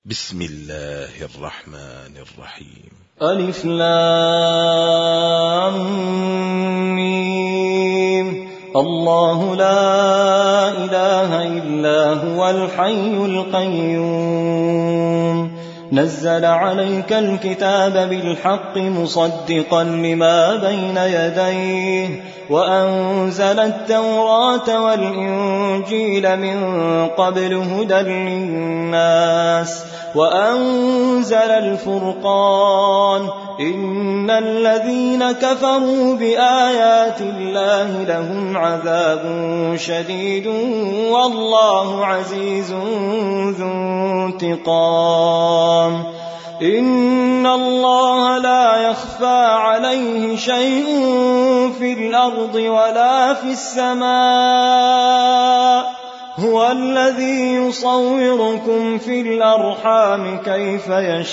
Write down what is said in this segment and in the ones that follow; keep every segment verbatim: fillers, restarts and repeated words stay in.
بسم الله الرحمن الرحيم. ألف لام ميم. الله لا إله إلا هو الحي القيوم نزل عليك الكتاب بالحق مصدقا لما بين يديه وأنزل التوراة والإنجيل من قبل هدى للناس وأنزل الفرقان إن الذين كفروا بآيات الله لهم عذاب شديد والله عزيز ذو انتقام. إن الله لا يخفى عليه شيء في الأرض ولا في السماء هو الذي يصوركم في الأرحام كيف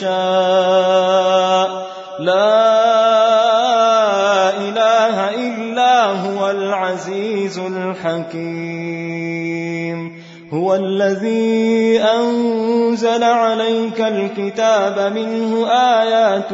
يشاء لا إله إلا هو العزيز الحكيم. هو الذي أنزل عليك الكتاب منه آيات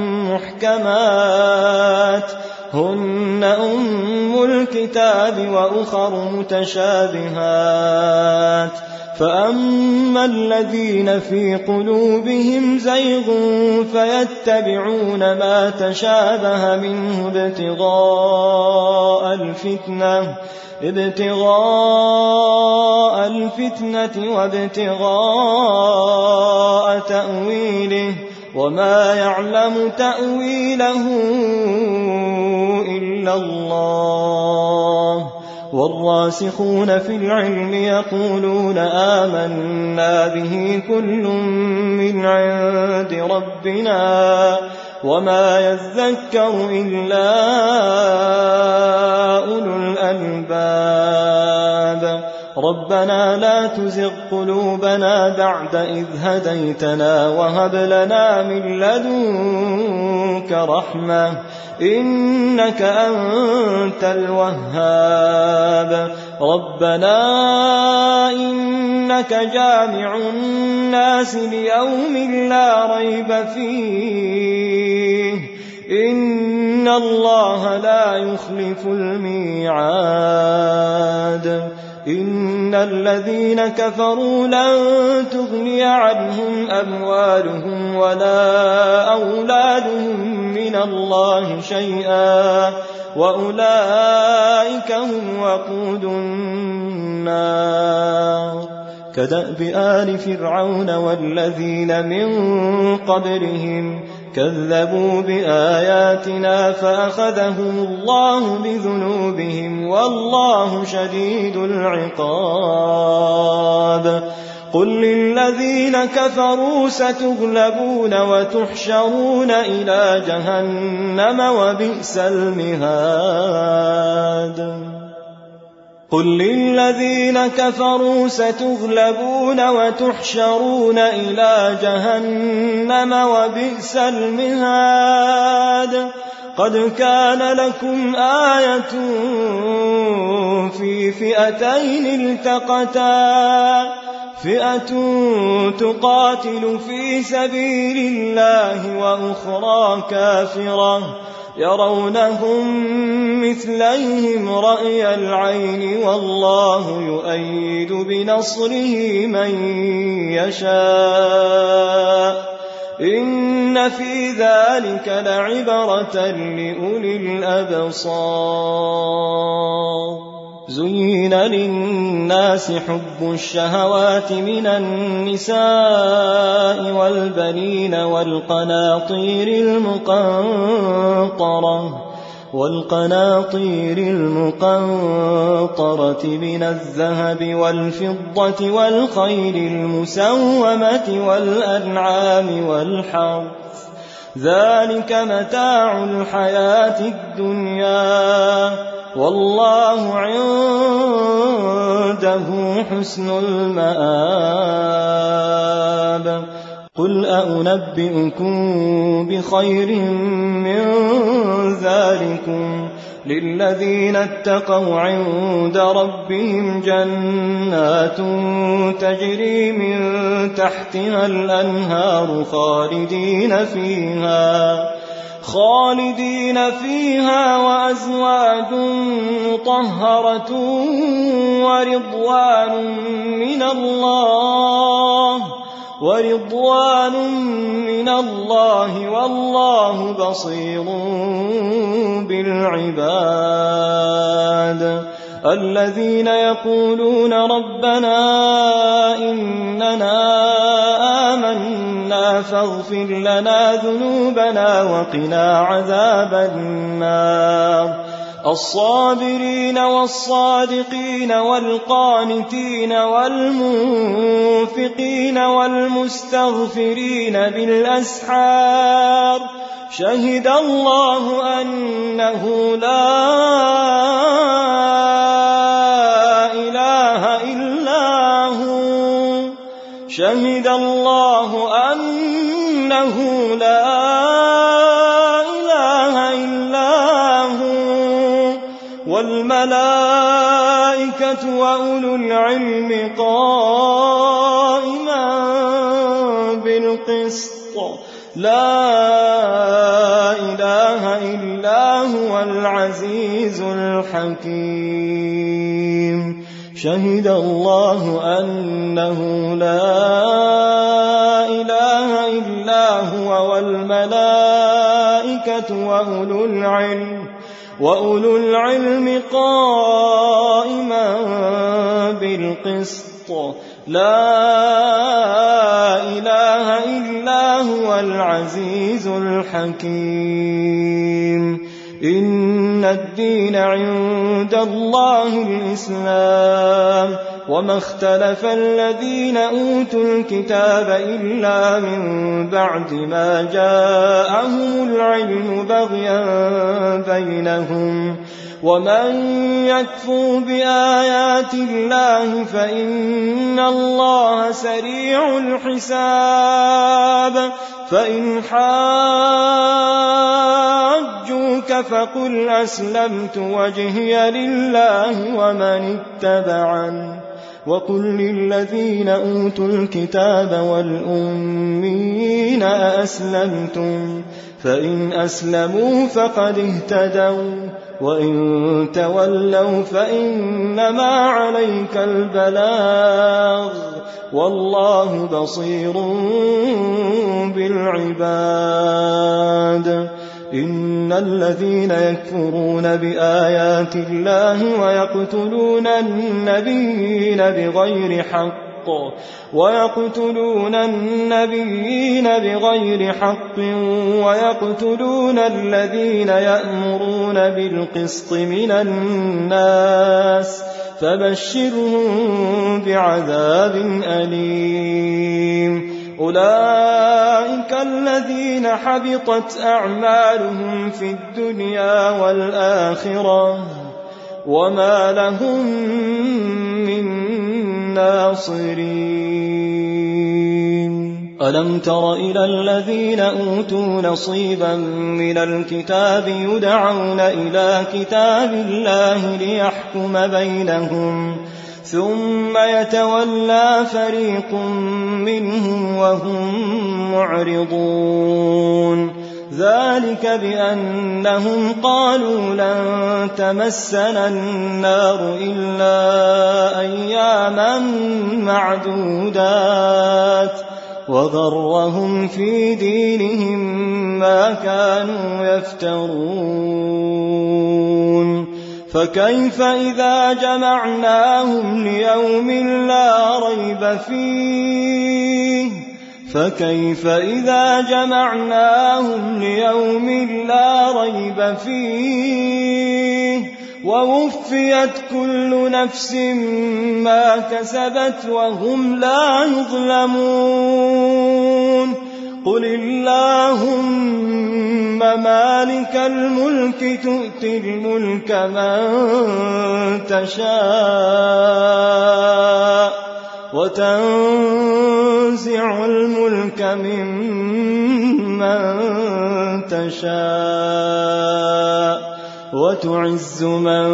محكمات هن أم الكتاب وأخر متشابهات فأما الذين في قلوبهم زيغ فيتبعون ما تشابه منه ابتغاء الفتنة ابتغاء الفتنة وابتغاء تأويله وما يعلم تأويله إلا الله والراسخون في العلم يقولون آمنا به كل من عند ربنا وما يذكر إلا أولو الألباب. ربنا لا تزغ قلوبنا بعد إذ هديتنا وهب لنا من لدنك رحمة إنك أنت الوهاب. ربنا إنك جامع الناس ليوم لا ريب فيه إن الله لا يخلف الميعاد. إن الذين كفروا لن تغني عنهم أموالهم ولا أولادهم من الله شيئا وأولئك هم وقود النار. كدأب آل فرعون والذين من قبلهم كذبوا بآياتنا فأخذهم الله بذنوبهم والله شديد العقاب. قل للذين كفروا ستغلبون وتحشرون إلى جهنم وبئس المهاد. قل للذين كفروا ستغلبون وتحشرون إلى جهنم وبئس المهاد. قد كان لكم آية في فئتين التقتا فئة تقاتل في سبيل الله وأخرى كافرة يرونهم مثليهم رأي العين والله يؤيد بنصره من يشاء إن في ذلك لعبرة لأولي الأبصار. زين للناس حب الشهوات من النساء والبنين والقناطير المقنطرة والقناطير المقنطرة من الذهب والفضة والخيل المسومة والأنعام والحرث ذلك متاع الحياة الدنيا والله عنده حسن المآب. قل أنبئكم بخير من ذلكم للذين اتقوا عند ربهم جنات تجري من تحتها الأنهار خالدين فيها خالدين فيها وأزواج مطهرة ورضوان من الله ورضوان من الله والله بصير بالعباد الذين يقولون ربنا إننا آمنا فاغفر لنا ذنوبنا وقنا عذاب النار الصابرين والصادقين والقانتين والمنفقين والمستغفرين بالأسحار شهد الله أنه لا إله إلا هو شهد الله أنه لا إله إلا هو والملائكة وأولو العلم قائما بالقسط لا إله إلا هو العزيز الحكيم شهد الله أنه لا إله إلا هو والملائكة وأولو العلم وأولو العلم قائما بالقسط لا إله إلا هو العزيز الحكيم إن الدين عند الله الإسلام وما اختلف الذين أوتوا الكتاب إلا من بعد ما جاءهم العلم بغيا بينهم ومن يكفر بآيات الله فإن الله سريع الحساب فإن حاجوك فقل أسلمت وجهي لله ومن اتبعني وقل للذين أوتوا الكتاب والأمين أأسلمتم فإن أسلموا فقد اهتدوا وإن تولوا فإنما عليك البلاغ والله بصير بالعباد إن الذين يكفرون بآيات الله ويقتلون النبيين بغير حق ويقتلون النبيين بغير حق ويقتلون الذين يأمرون بالقسط من الناس فبشرهم بعذاب أليم أولئك الذين حبطت أعمالهم في الدنيا والآخرة وما لهم من ناصرين ألم تر إلى الذين أوتوا نصيبا من الكتاب يدعون إلى كتاب الله ليحكم بينهم ثم يتولى فريق منهم وهم معرضون ذلك بأنهم قالوا لن تمسنا النار إلا أياما معدودات وغرهم في دينهم ما كانوا يفترون فكيف إذا جمعناهم ليوم لا ريب فيه فكيف إذا جمعناهم ليوم لا ريب فيه ووفيت كل نفس ما كسبت وهم لا يظلمون قل اللهم مالك الملك تؤتي الملك من تشاء وتنزع الملك ممن تشاء وتعز من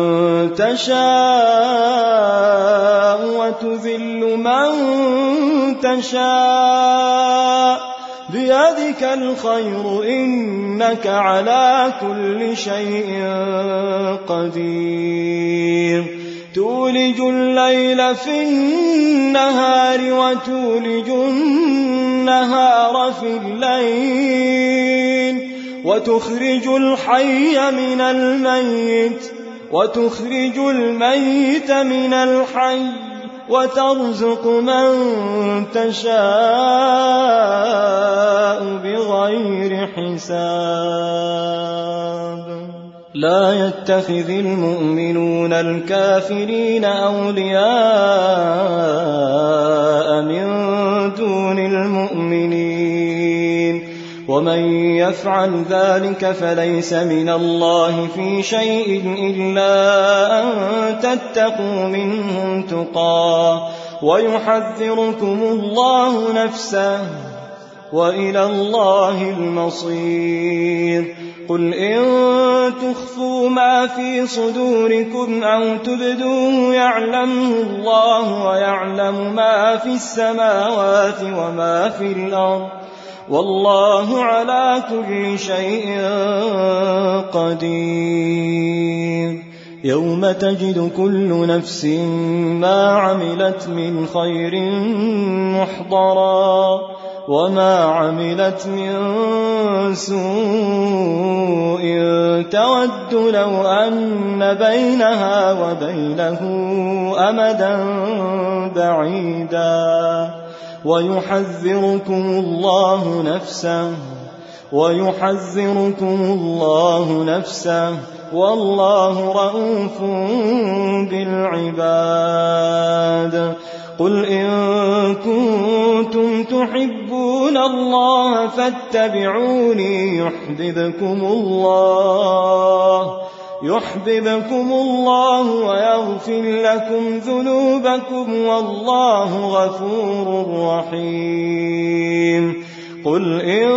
تشاء وتذل من تشاء بيدك الخير إنك على كل شيء قدير تولج الليل في النهار وتولج النهار في الليل وتخرج الحي من الميت وتخرج الميت من الحي وترزق من تشاء بغير حساب لا يتخذ المؤمنون الكافرين أولياء من دون المؤمنين ومن يفعل ذلك فليس من الله في شيء إلا أن تتقوا منهم تقى ويحذركم الله نفسه وإلى الله المصير قل إن تخفوا ما في صدوركم أو تبدوه يعلمه الله ويعلم ما في السماوات وما في الأرض والله على كل شيء قدير يوم تجد كل نفس ما عملت من خير محضرا وما عملت من سوء تود لو أن بينها وبينه أمدا بعيدا ويحذركم الله نفسه ويحذركم الله نفسه والله رءوف بالعباد قل إن كنتم تحبون الله فاتبعوني يحببكم الله يحببكم الله ويغفر لكم ذنوبكم والله غفور رحيم قل إن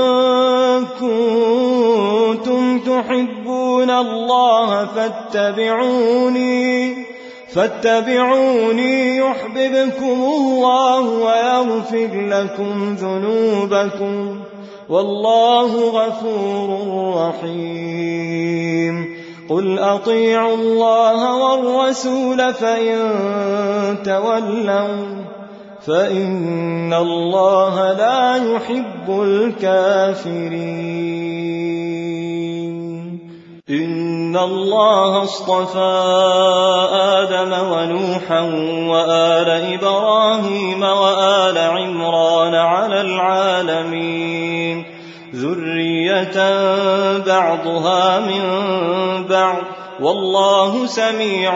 كنتم تحبون الله فاتبعوني فاتبعوني يحببكم الله ويغفر لكم ذنوبكم والله غفور رحيم قل أطيعوا الله والرسول فإن تولوا فإن الله لا يحب الكافرين إن الله اصطفى آدم ونوحا وآل إبراهيم وآل عمران على العالمين ذرية بعضها من بعض والله سميع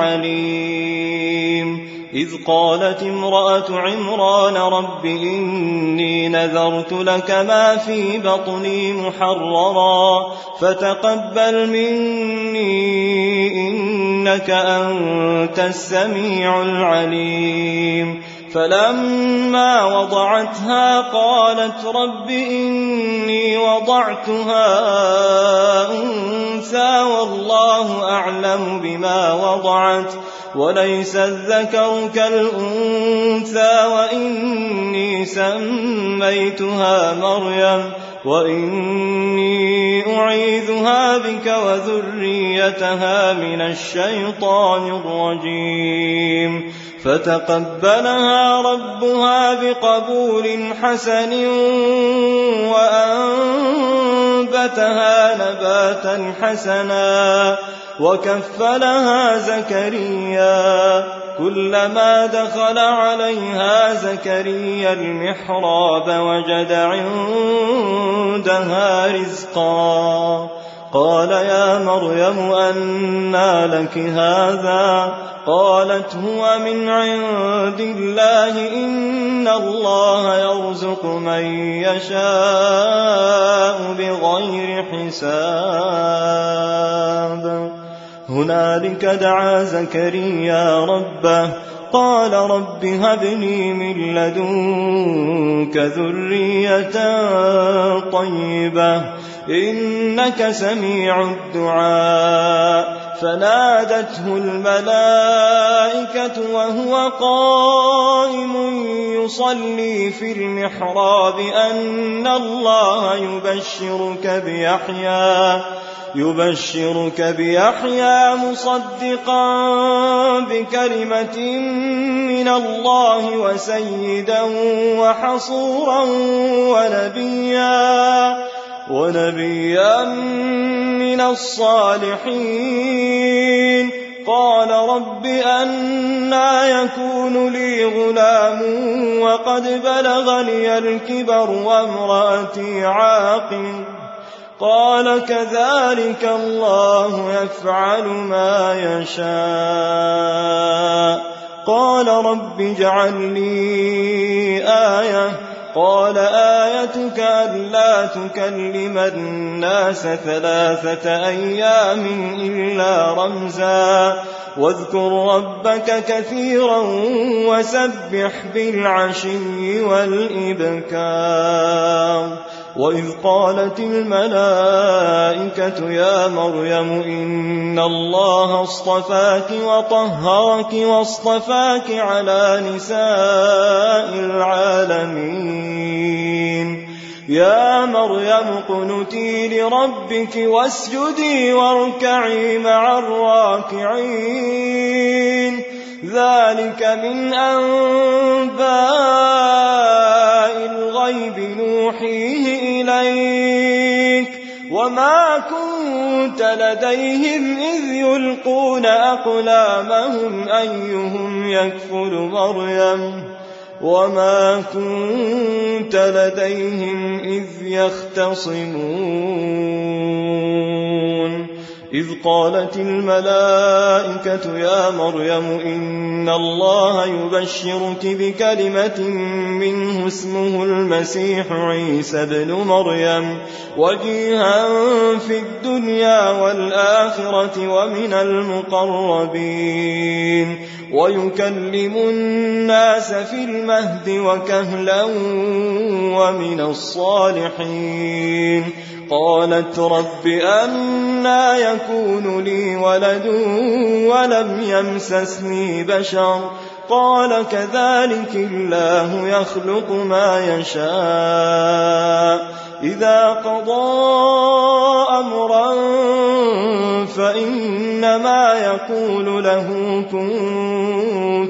عليم إذ قالت امرأة عمران رب إني نذرت لك ما في بطني محررا فتقبل مني إنك أنت السميع العليم فلما وضعتها قالت رب إني وضعتها أنثى والله أعلم بما وضعت وليس الذكر كالأنثى وإني سميتها مريم وإني أعيذها بك وذريتها من الشيطان الرجيم فتقبلها ربها بقبول حسن وأنبتها نباتا حسنا وكفلها زكريا كلما دخل عليها زكريا المحراب وجد عندها رزقا قال يا مريم أنى لك هذا قالت هو من عند الله إن الله يرزق من يشاء بغير حساب هنالك دعا زكريا ربه قال رب هب لي من لدنك ذرية طيبة إنك سميع الدعاء فنادته الملائكة وهو قائم يصلي في المحراب أن الله يبشرك بيحيى يبشرك بيحيى مصدقا بكلمة من الله وسيدا وحصورا ونبيا ونبيا من الصالحين قال رب أنى يكون لي غلام وقد بلغني الكبر وامرأتي عاقر قال كذلك الله يفعل ما يشاء قال رب اجعل لي آية قال آيتك ألا تكلم الناس ثلاثة أيام إلا رمزا واذكر ربك كثيرا وسبح بالعشي والإبكار وإذ قالت الملائكة يا مريم إن الله اصطفاك وطهرك واصطفاك على نساء العالمين يا مريم اقنتي لربك واسجدي واركعي مع الراكعين ذلك من أنباء الغيب نوحيه إليك وما كنت لديهم إذ يلقون أقلامهم أيهم يكفل مريم وما كنت لديهم إذ يختصمون إذ قالت الملائكة يا مريم إن الله يبشرك بكلمة منه اسمه المسيح عيسى ابن مريم وجيها في الدنيا والآخرة ومن المقربين ويكلم الناس في المهد وكهلا ومن الصالحين قالت رب أنى يكون لي ولد ولم يمسسني بشر قال كذلك الله يخلق ما يشاء إذا قضى أمرا فإنما يقول له كن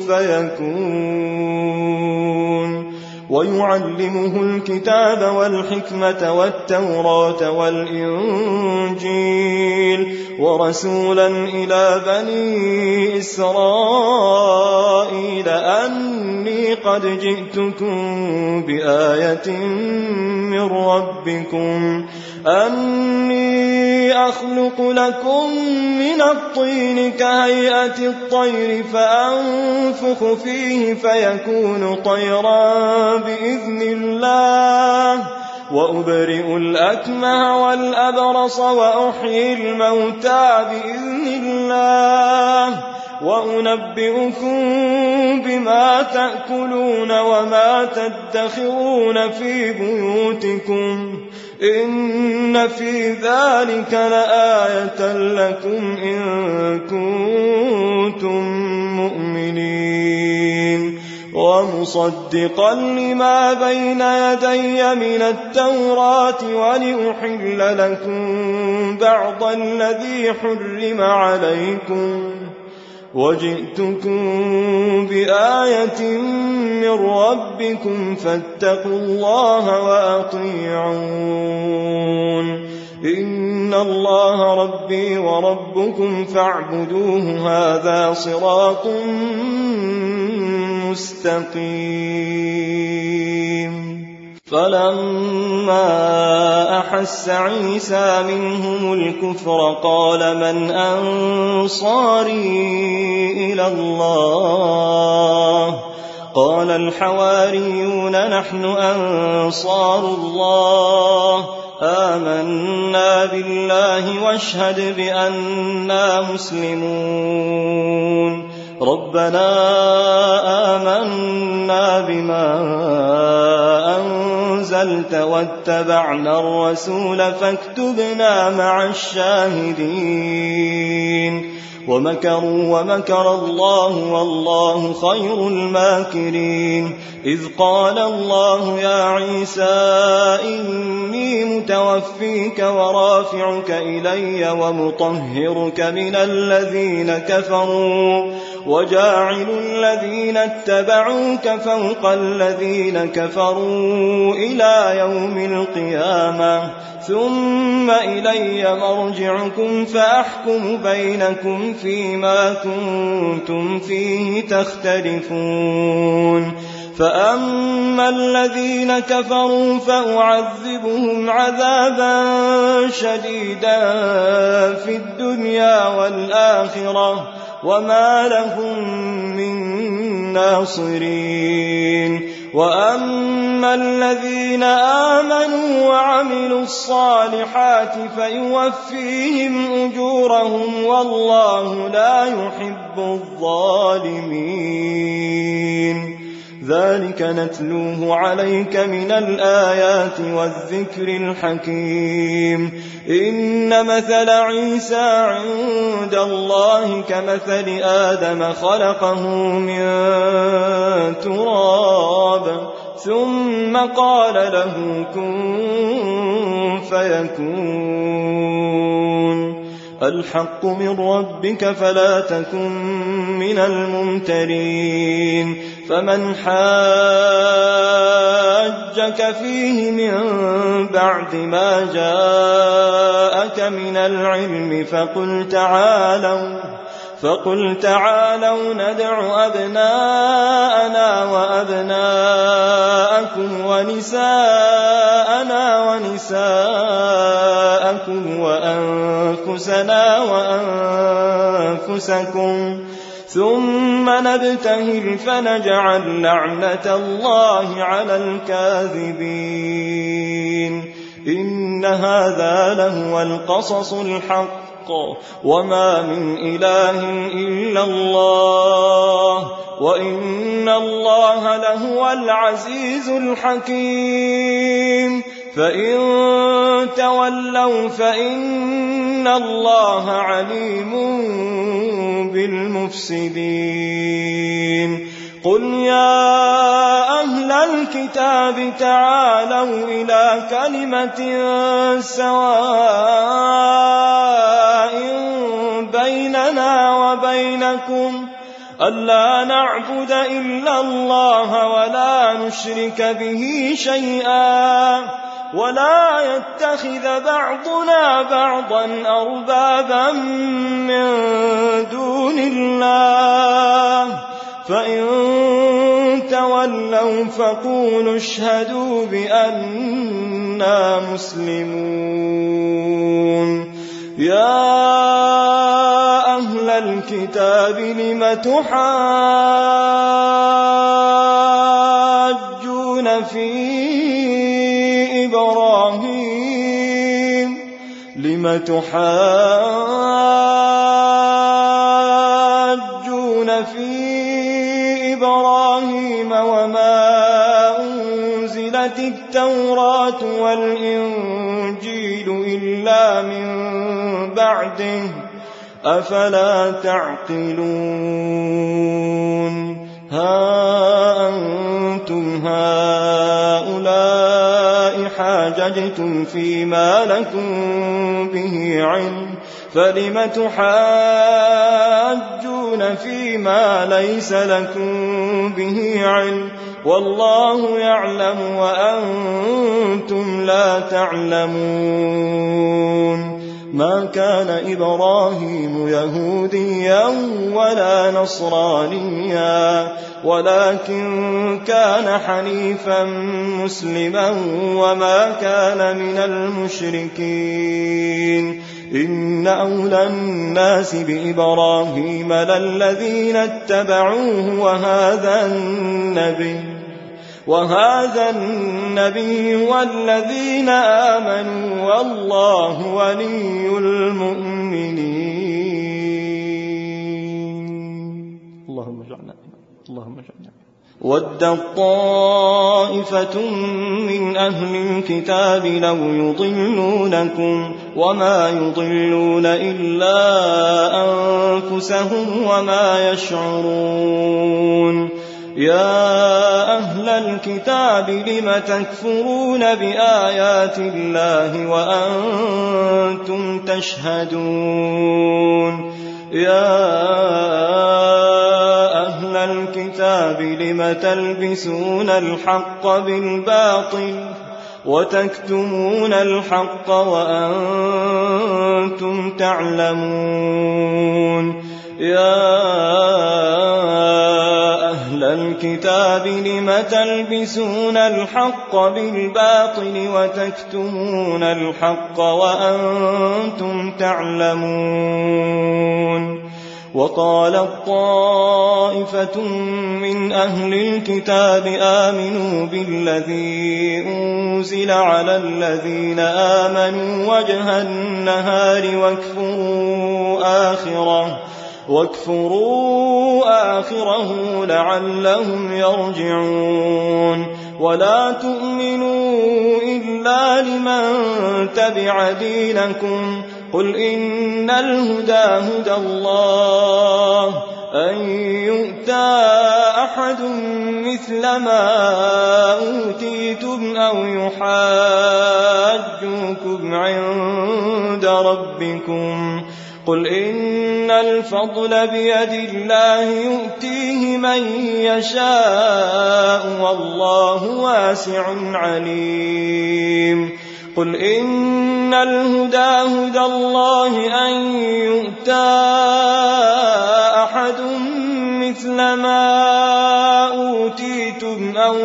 فيكون ويعلمه الكتاب والحكمة والتوراة والإنجيل ورسولا إلى بني إسرائيل أني قد جئتكم بآية من ربكم أني أخلق لكم من الطين كهيئة الطير فأنفخ فيه فيكون طيرا بإذن الله وأبرئ الأكمه والأبرص وأحيي الموتى بإذن الله وأنبئكم بما تأكلون وما تدخرون في بيوتكم إن في ذلك لآية لكم إن كنتم مؤمنين ومصدقا لما بين يدي من التوراة ولأحل لكم بعض الذي حرم عليكم وجئتكم بآية من ربكم فاتقوا الله وأطيعون إن الله ربي وربكم فاعبدوه هذا صراط مستقيم فلما أحس عيسى منهم الكفر قال من أنصاري إلى الله قال الحواريون نحن أنصار الله آمنا بالله واشهد بأننا مسلمون ربنا آمنا بما أنزلت واتبعنا الرسول فاكتبنا مع الشاهدين ومكروا ومكر الله والله خير الماكرين إذ قال الله يا عيسى إني متوفيك ورافعك إلي ومطهرك من الذين كفروا وجاعل الذين اتبعوك فوق الذين كفروا إلى يوم القيامة ثم إلي مرجعكم فأحكم بينكم فيما كنتم فيه تختلفون فأما الذين كفروا فأعذبهم عذابا شديدا في الدنيا والآخرة وما لهم من ناصرين وأما الذين آمنوا وعملوا الصالحات فيوفيهم أجورهم والله لا يحب الظالمين ذلك نتلوه عليك من الآيات والذكر الحكيم إن مثل عيسى عند الله كمثل آدم خلقه من تراب ثم قال له كن فيكون الحق من ربك فلا تكن من الممترين فمن حاجك فيه من بعد ما جاءك من العلم فقل تعالوا فقل تعالوا ندع أبناءنا وأبناءكم ونساءنا ونساءكم وأنفسنا وأنفسكم ثم نبتهل فنجعل لعنة الله على الكاذبين إن هذا لهو القصص الحق وما من إله إلا الله وإن الله لهو العزيز الحكيم فإن تولوا فإن الله عليم بالمفسدين قل يا أهل الكتاب تعالوا إلى كلمة سواء بيننا وبينكم ألا نعبد إلا الله ولا نشرك به شيئا ولا يتخذ بعضنا بعضا أربابا من دون الله فإن تولوا فقولوا اشهدوا بأننا مسلمون يا أهل الكتاب لم تحاجون في إبراهيم لم تحاجون في إبراهيم وما أنزلت التوراة والإنجيل إلا من بعده أفلا تعقلون ها أنتم هؤلاء حاججتم فيما لكم به علم فلم تحاجون فيما ليس لكم به علم والله يعلم وأنتم لا تعلمون ما كان إبراهيم يهوديا ولا نصرانيا ولكن كان حنيفا مسلما وما كان من المشركين إن أولى الناس بإبراهيم للذين اتبعوه وهذا النبي وهذا النبي والذين آمنوا والله ولي المؤمنين. وَدَّت طَّائِفَةٌ مِّنْ أَهْلِ الْكِتَابِ لَوْ يُضِلُّونَكُمْ وَمَا يُضِلُّونَ إِلَّا أَنفُسَهُمْ وَمَا يَشْعُرُونَ يَا أَهْلَ الْكِتَابِ لِمَ تَكْفُرُونَ بِآيَاتِ اللَّهِ وَأَنْتُمْ تَشْهَدُونَ يَا أهل الكتاب لم تلبسون الحق بالباطل وتكتمون الحق وأنتم تعلمون يا أهل الكتاب لم تلبسون الحق بالباطل وتكتمون الحق وأنتم تعلمون وقالت طائفة من أهل الكتاب آمنوا بالذي أنزل على الذين آمنوا وجه النهار واكفروا آخره واكفروا آخره لعلهم يرجعون ولا تؤمنوا إلا لمن تبع دينكم قل إن الهدى هدى الله أن يؤتى أحد مثل ما أوتيتم أو يحاجوكم عند ربكم قل إن الفضل بيد الله يؤتيه من يشاء والله واسع عليم قل إن الهدى هدى الله أن يؤتى أحد مثل ما أوتيتم أو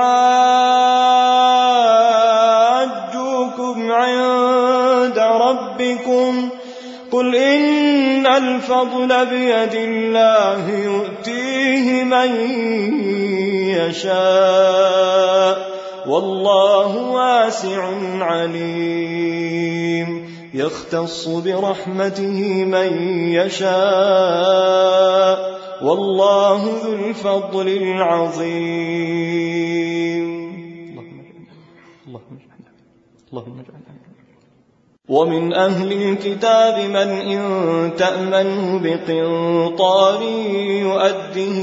يحاجوكم عند ربكم قل إن الفضل بيد الله يؤتيه من يشاء والله واسع عليم يختص برحمته من يشاء والله ذو الفضل العظيم اللهم اجعلنا ومن أهل الكتاب من إن تأمنه بقنطار يؤده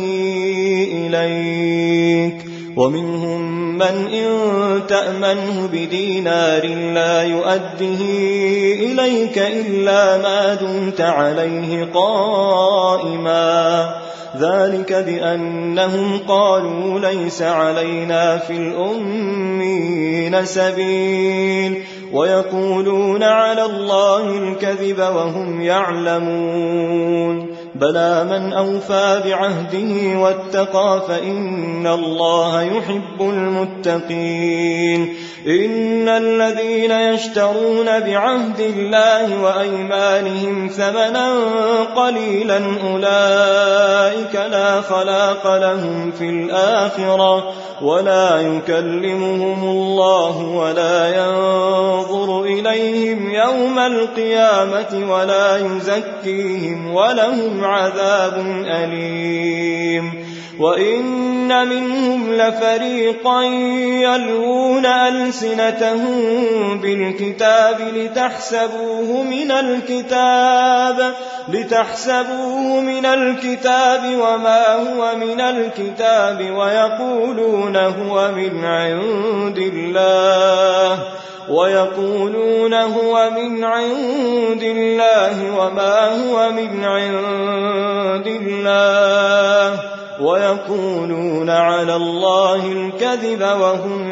إليك ومنهم من إن تأمنه بدينار لا يؤده إليك إلا ما دمت عليه قائما ذلك بأنهم قالوا ليس علينا في الأمين سبيل ويقولون على الله الكذب وهم يعلمون بلى من أوفى بعهده واتقى فإن الله يحب المتقين إن الذين يشترون بعهد الله وأيمانهم ثمنا قليلا أولئك لا خلاق لهم في الآخرة ولا يكلمهم الله ولا ينظر إليهم يوم القيامة ولا يزكيهم ولهم عذاب أليم وإن منهم لفريقا يلوون ألسنتهم بالكتاب لتحسبوه من الكتاب لتحسبوه من الكتاب وما هو من الكتاب ويقولون هو من عند الله ويقولون هو من عند الله وما هو من عند الله ويقولون على الله الكذب وهم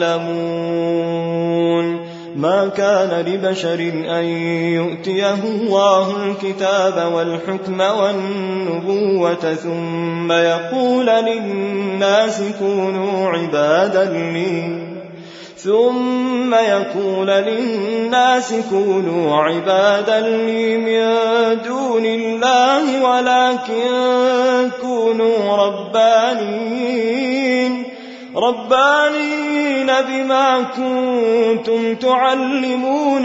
يعلمون ما كان لبشر أن يؤتيه الله الكتاب والحكم والنبوة ثم يقول للناس كونوا عبادا لي ثم يقول للناس كونوا عبادا لي من دون الله ولكن كونوا ربانيين ربانيين بما كنتم تعلمون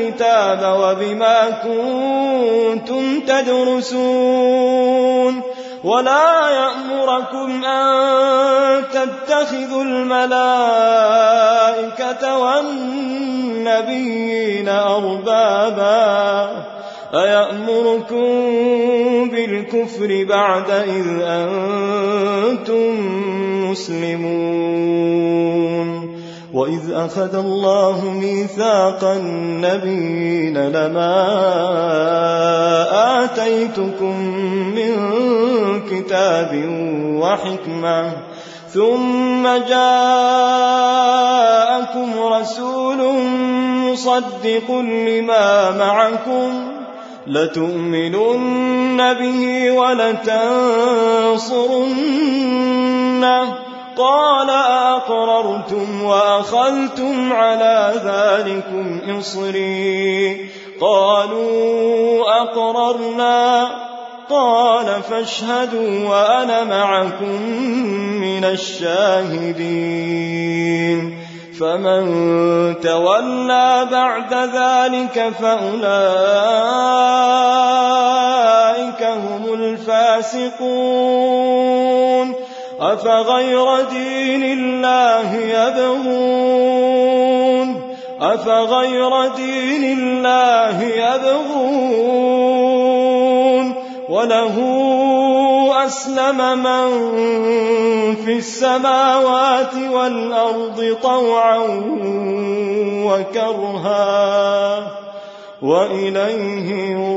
الكتاب وبما كنتم تدرسون ولا يأمركم أن تتخذوا الملائكة والنبيين أربابا أيأمركم بالكفر بعد إذ أنتم مسلمون وإذ أخذ الله ميثاق النبيين لما آتيتكم من كتاب وحكمة ثم جاءكم رسول مصدق لما معكم لتؤمنن به ولتنصرنه قال أقررتم وأخذتم على ذلكم إصري قالوا أقررنا قال فاشهدوا وأنا معكم من الشاهدين فمن تولى بعد ذلك فأولئك هم الفاسقون أفغير دين الله يبغون أفغير دين الله يبغون وله أسلم من في السماوات والأرض طوعا وكرها وإليه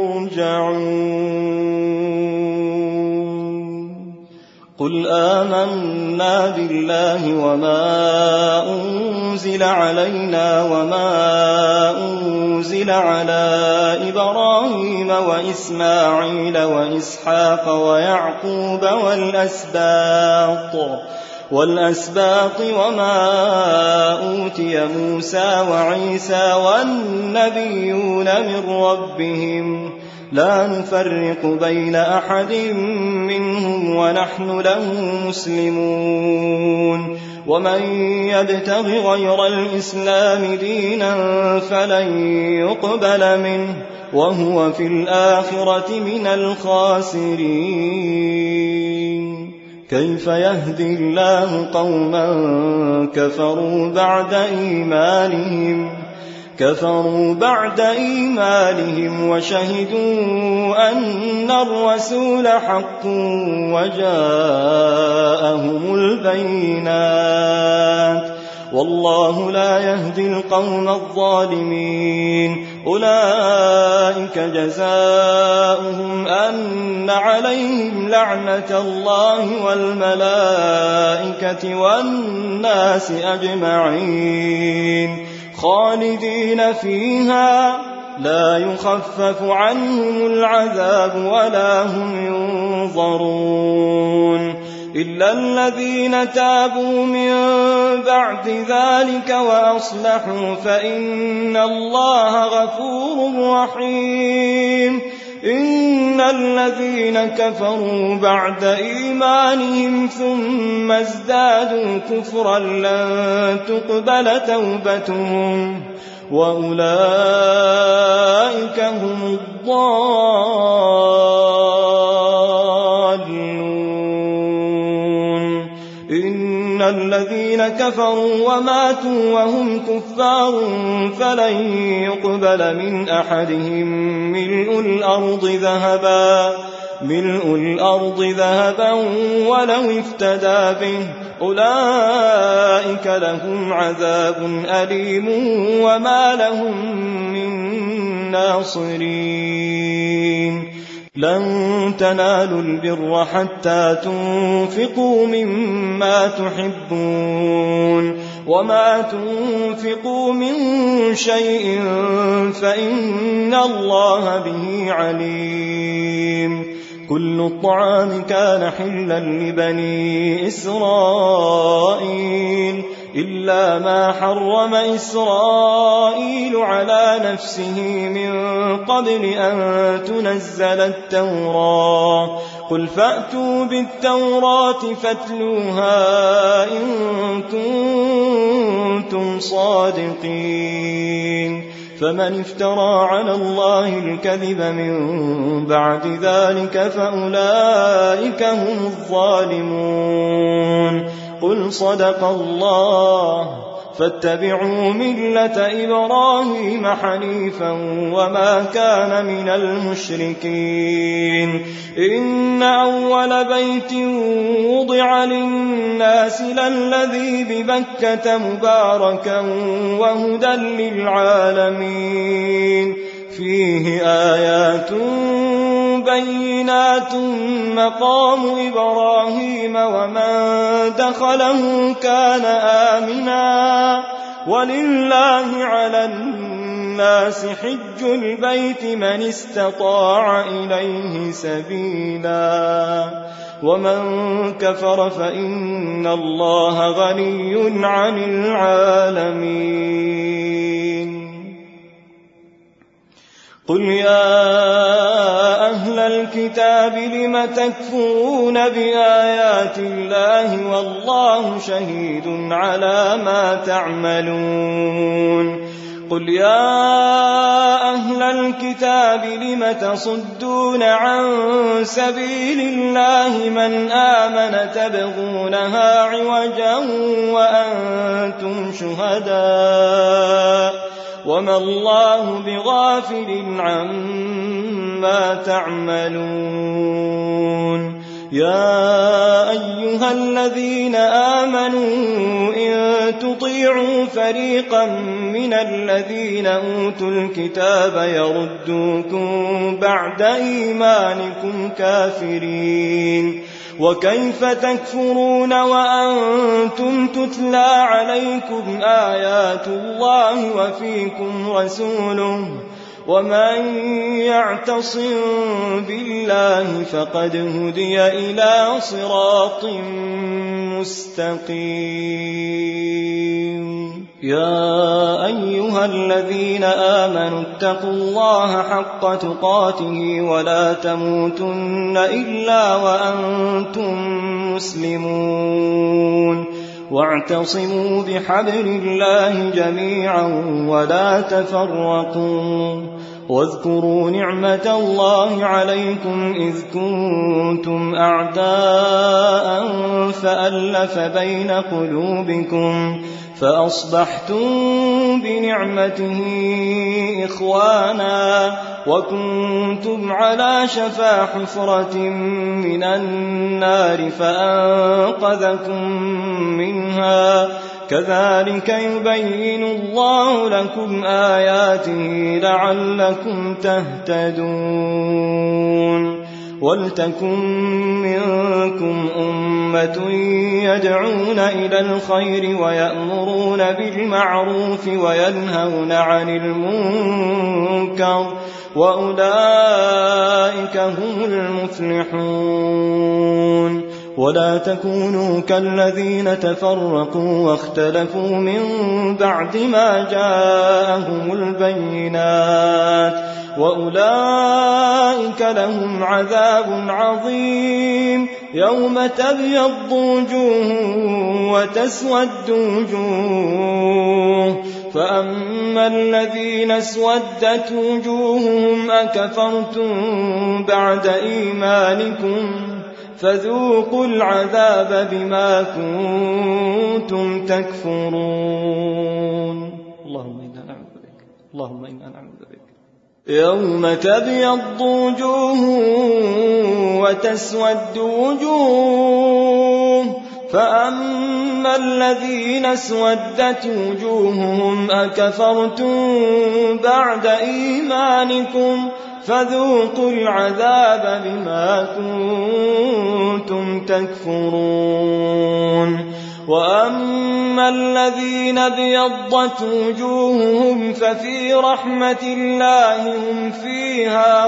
يرجعون قل آمنا بالله وما أنزل علينا وما أنزل على إبراهيم وإسماعيل وإسحاق ويعقوب والأسباط والأسباط وما أوتي موسى وعيسى والنبيون من ربهم لا نفرق بين أحد منهم ونحن له مسلمون ومن يبتغ غير الإسلام دينا فلن يقبل منه وهو في الآخرة من الخاسرين كيف يهدي الله قوما كفروا بعد إيمانهم كفروا بعد إيمانهم وشهدوا أن الرسول حق وجاءهم البينات والله لا يهدي القوم الظالمين أولئك جزاؤهم أن عليهم لعنة الله والملائكة والناس أجمعين خالدين فيها لا يخفف عنهم العذاب ولا هم ينظرون إلا الذين تابوا من بعد ذلك وأصلحوا فإن الله غفور رحيم إن الذين كفروا بعد إيمانهم ثم ازدادوا كفرا لن تقبل توبتهم وأولئك هم الضالون إن الذين كفروا وماتوا وهم كفار فلن يقبل من أحدهم ملء الأرض ذهبا ملء الأرض ذهبا ولو افتدى به أولئك لهم عذاب أليم وما لهم من ناصرين لن تنالوا البر حتى تنفقوا مما تحبون وما تنفقوا من شيء فإن الله به عليم كل الطعام كان حلا لبني إسرائيل إلا ما حرم إسرائيل على نفسه من قبل أن تنزل التوراة قل فأتوا بالتوراة فاتلوها إن كنتم صادقين فمن افترى على الله الكذب من بعد ذلك فأولئك هم الظالمون قل صدق الله فاتبعوا ملة إبراهيم حنيفا وما كان من المشركين إن أول بيت وضع للناس للذي ببكة مباركا وهدى للعالمين فيه آيات بينات مقام إبراهيم ومن دخله كان آمنا ولله على الناس حج البيت من استطاع إليه سبيلا ومن كفر فإن الله غني عن العالمين قل يا أهل الكتاب لم تكفرون بآيات الله والله شهيد على ما تعملون قل يا أهل الكتاب لم تصدون عن سبيل الله من آمن تبغونها عوجا وأنتم شهداء وما الله بغافل عما تعملون يا أيها الذين آمنوا إن تطيعوا فريقا من الذين أوتوا الكتاب يردوكم بعد إيمانكم كافرين وكيف تكفرون وأنتم تتلى عليكم آيات الله وفيكم رسوله ومن يعتصم بالله فقد هدي إلى صراط مستقيم يا أيها الذين آمنوا اتقوا الله حق تقاته ولا تموتن إلا وأنتم مسلمون واعتصموا بحبل الله جميعا ولا تفرقوا واذكروا نعمة الله عليكم إذ كنتم أعداء فألف بين قلوبكم فأصبحتم بنعمته إخوانا وكنتم على شفا حفرة من النار فأنقذكم منها كذلك يبين الله لكم آياته لعلكم تهتدون ولتكن منكم أمة يدعون إلى الخير ويأمرون بالمعروف وينهون عن المنكر وأولئك هم المفلحون ولا تكونوا كالذين تفرقوا واختلفوا من بعد ما جاءهم البينات وأولئك لهم عذاب عظيم يوم تبيض وجوه وتسود وجوه فأما الذين اسودت وجوههم أكفرتم بعد إيمانكم فذوقوا العذاب بما كنتم تكفرون اللهم إنا نعوذ بك اللهم إنا نعوذ بك يوم تبيض وجوه وتسود وجوه فأما الذين اسودت وجوههم أكفرتم بعد إيمانكم فذوقوا العذاب بما كنتم تكفرون وأما الذين ابيضت وجوههم ففي رحمة الله هم فيها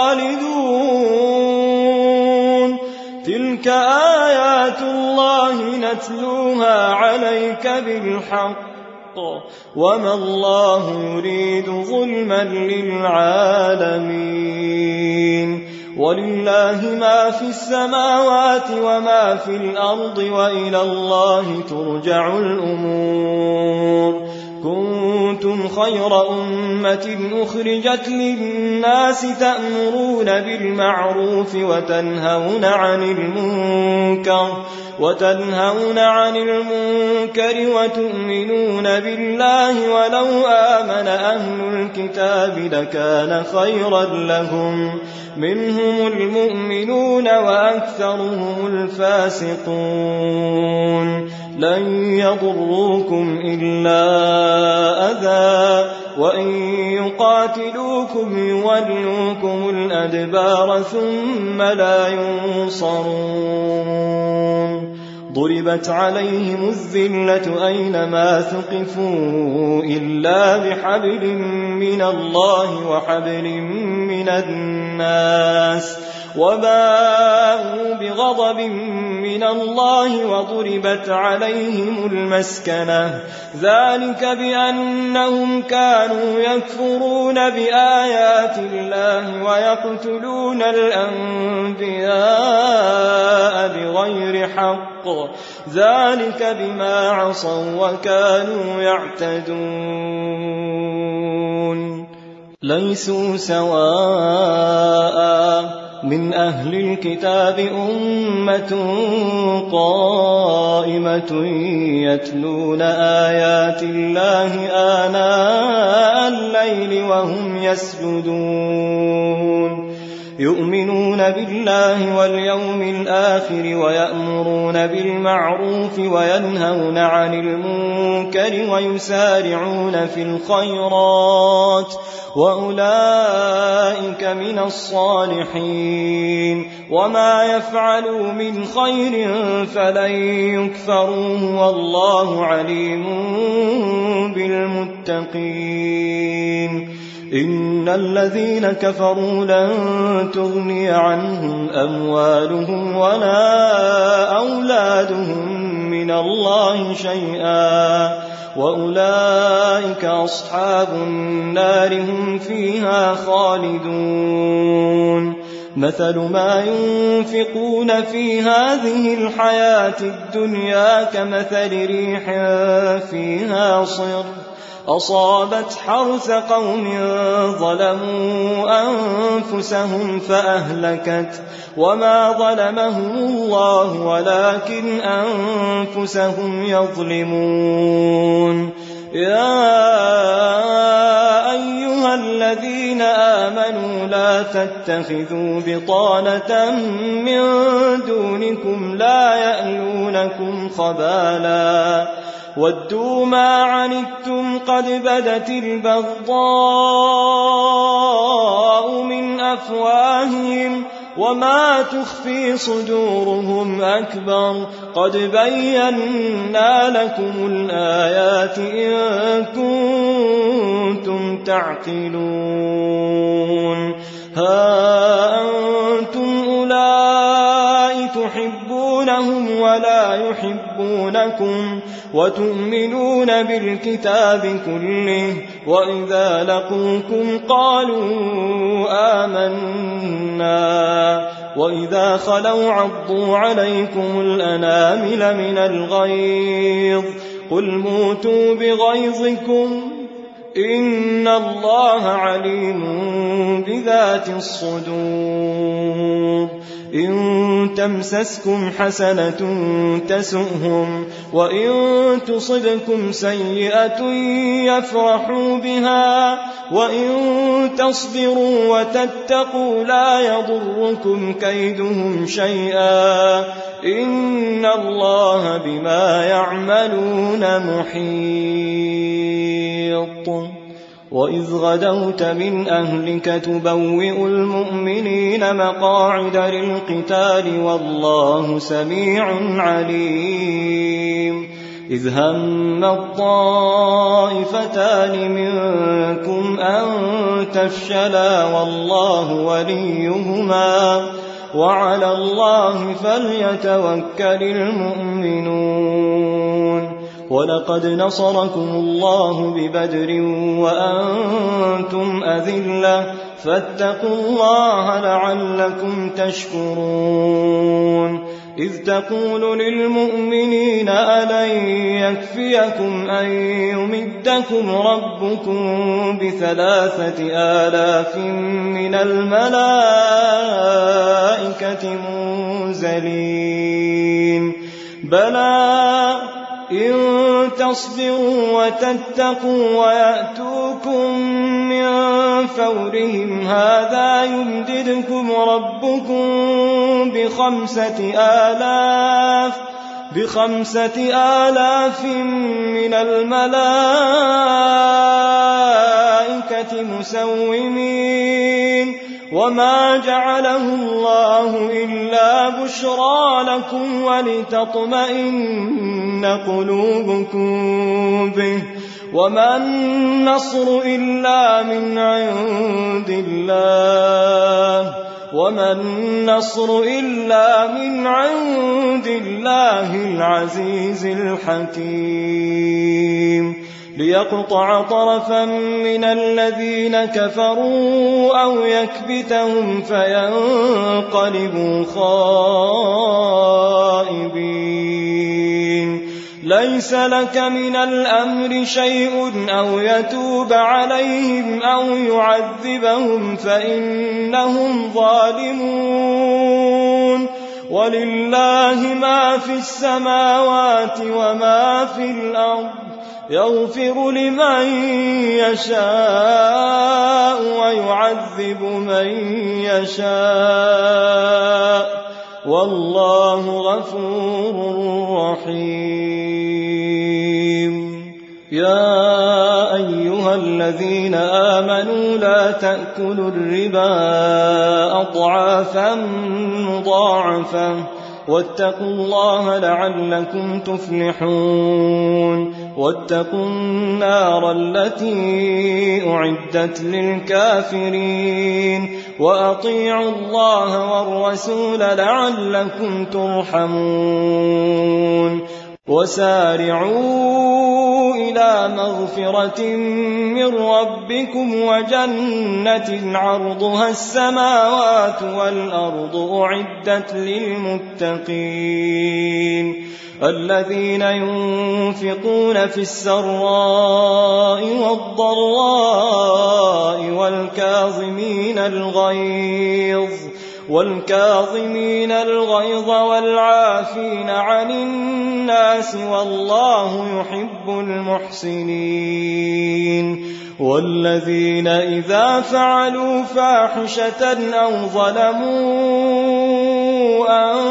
خالدون تلك آيات الله نتلوها عليك بالحق وما الله يريد ظلما للعالمين ولله ما في السماوات وما في الأرض وإلى الله ترجع الأمور. كنتم خير أمة أخرجت للناس تأمرون بالمعروف وتنهون عن المنكر وتنهون عن المنكر وتؤمنون بالله ولو آمن أهل الكتاب لكان خيرا لهم منهم المؤمنون وأكثرهم الفاسقون. لن يضروكم إلا أذى وإن يقاتلوكم يولوكم الأدبار ثم لا ينصرون. ضربت عليهم الذلة أينما ثقفوا إلا بحبل من الله وحبل من الناس وباءوا بغضب من الله وضربت عليهم المسكنة ذلك بأنهم كانوا يكفرون بآيات الله ويقتلون الأنبياء بغير حق ذلك بما عصوا وكانوا يعتدون. ليسوا سواء من أهل الكتاب أمة قائمة يتلون آيات الله آناء الليل وهم يسجدون يؤمنون بالله واليوم الآخر ويأمرون بالمعروف وينهون عن المنكر ويسارعون في الخيرات وأولئك من الصالحين. وما يفعلوا من خير فلن يكفروه والله عليم بالمتقين. إن الذين كفروا لن تغني عنهم أموالهم ولا أولادهم من الله شيئا وأولئك أصحاب النار هم فيها خالدون. مثل ما ينفقون في هذه الحياة الدنيا كمثل ريح فيها صر أصابت حرث قوم ظلموا أنفسهم فأهلكت وما ظلمهم الله ولكن أنفسهم يظلمون. يا أيها الذين آمنوا لا تتخذوا بطانة من دونكم لا يألونكم خبالا ودوا ما عنتم قد بدت البغضاء من أفواههم وما تخفي صدورهم أكبر قد بينا لكم الآيات إن كنتم تعقلون. ها أنتم أولئك تحبونهم ولا يحبونكم وتؤمنون بالكتاب كله وإذا لقوكم قالوا آمنا وإذا خلوا عضوا عليكم الأنامل من الغيظ قل موتوا بغيظكم إن الله عليم بذات الصدور. إن تمسسكم حسنة تسؤهم وإن تصبكم سيئة يفرحوا بها وإن تصبروا وتتقوا لا يضركم كيدهم شيئا إن الله بما يعملون محيط. وإذ غدوت من أهلك تبوئ المؤمنين مقاعد للقتال والله سميع عليم. إذ هم الطائفتان منكم أن تفشلا والله وليهما وعلى الله فليتوكل المؤمنون. ولقد نصركم الله ببدر وأنتم أذلة فاتقوا الله لعلكم تشكرون إذ تقول للمؤمنين ألن يكفيكم أن يمدكم ربكم بثلاثة آلاف من الملائكة منزلين بلى إن تصبروا وتتقوا ويأتوكم من فورهم هذا يمددكم ربكم بخمسة آلاف بخمسة آلاف من الملائكة مسومين وما جعله الله إلا بشرى لكم ولتطمئن قلوبكم به وما النصر إلا من عند الله وما النصر إلا من عند الله العزيز الحكيم ليقطع طرفا من الذين كفروا أو يكبتهم فينقلبوا خائبين ليس لك من الأمر شيء أو يتوب عليهم أو يعذبهم فإنهم ظالمون ولله ما في السماوات وما في الأرض يغفر لمن يشاء ويعذب من يشاء والله غفور رحيم يا أيها الذين آمنوا لا تأكلوا الربا أضعافا مضاعفة واتقوا الله لعلكم تفلحون واتقوا النار التي أعدت للكافرين وأطيعوا الله والرسول لعلكم ترحمون وسارعوا إلى مغفرة من ربكم وجنة عرضها السماوات والأرض أعدت للمتقين الذين ينفقون في السراء والضراء والكاظمين الغيظ والكاظمين الغيظ والعافين عن الناس والله يحب المحسنين والذين إذا فعلوا فاحشة أو ظلموا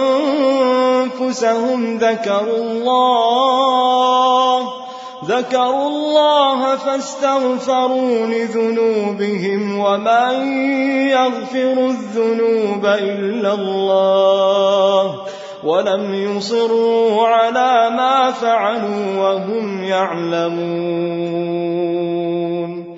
أنفسهم ذكروا الله ذكروا الله فاستغفروا لذنوبهم ومن يغفر الذنوب إلا الله ولم يصروا على ما فعلوا وهم يعلمون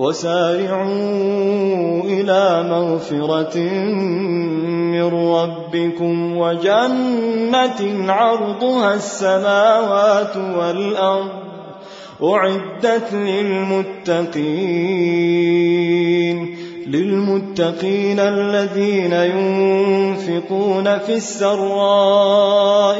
وسارعوا إلى مغفرة من ربكم وجنة عرضها السماوات والأرض أعدت للمتقين للمتقين الذين ينفقون في السراء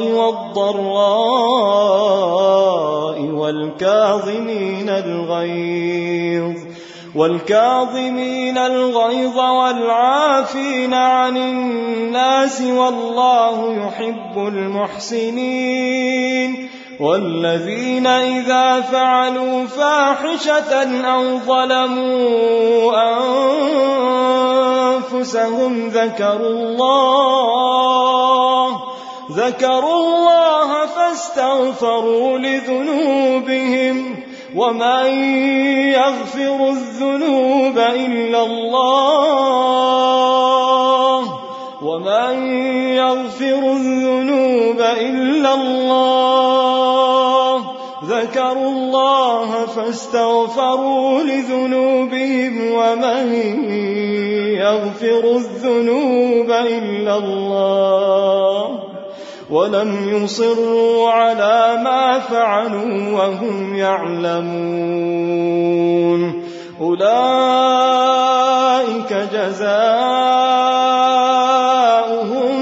والضراء والكاظمين الغيظ والكاظمين الغيظ والعافين عن الناس والله يحب المحسنين والذين إذا فعلوا فاحشة أو ظلموا أنفسهم ذكروا الله ذكروا الله فاستغفروا لذنوبهم ومن يغفر الذنوب إلا الله ومن يغفر الذنوب إلا الله ذكروا الله فاستغفروا لذنوبهم ومن يغفر الذنوب إلا الله ولم يصروا على ما فعلوا وهم يعلمون أولئك أولئك جزاؤهم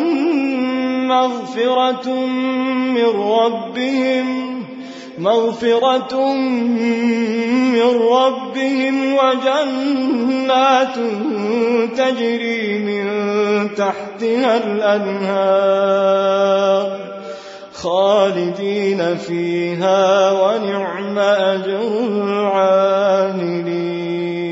مغفرة من ربهم مغفرة من ربهم وجنات تجري من تحتها الأنهار خالدين فيها ونعم أجر العاملين.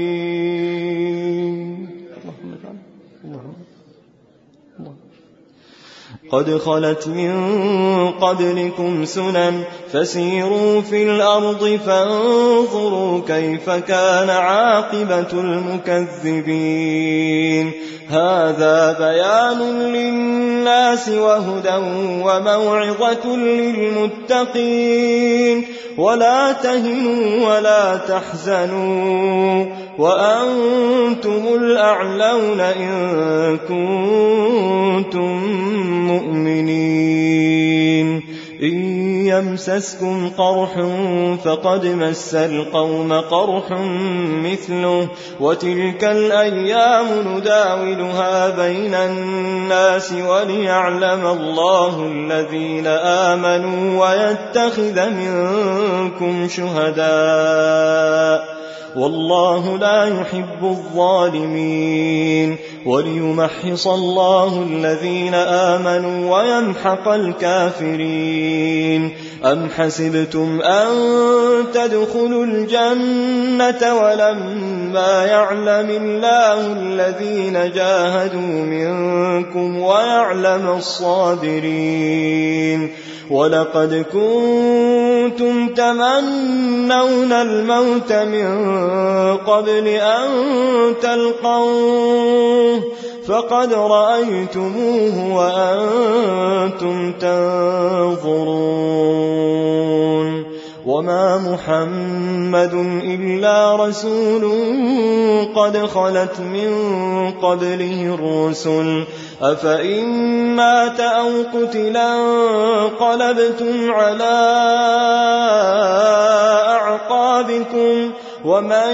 قد خلت من قبلكم سنن فسيروا في الأرض فانظروا كيف كان عاقبة المكذبين. هذا بيان للناس وهدى وموعظة للمتقين. ولا تهنوا ولا تحزنوا وأنتم الأعلون إن كنتم مؤمنين. إن يمسسكم قرح فقد مس القوم قرح مثله وتلك الأيام نداولها بين الناس وليعلم الله الذين آمنوا ويتخذ منكم شهداء والله لا يحب الظالمين. وليمحص الله الذين آمنوا ويمحق الكافرين. أم حسبتم أن تدخلوا الجنة ولما يعلم الله الذين جاهدوا منكم ويعلم الصابرين. ولقد كنتم تمنون الموت من قبل أن تلقوه فقد رأيتموه وأنتم تنظرون. وما محمد إلا رسول قد خلت من قبله الرسل أفإن مات أو قتلا انقلبتم على أعقابكم ومن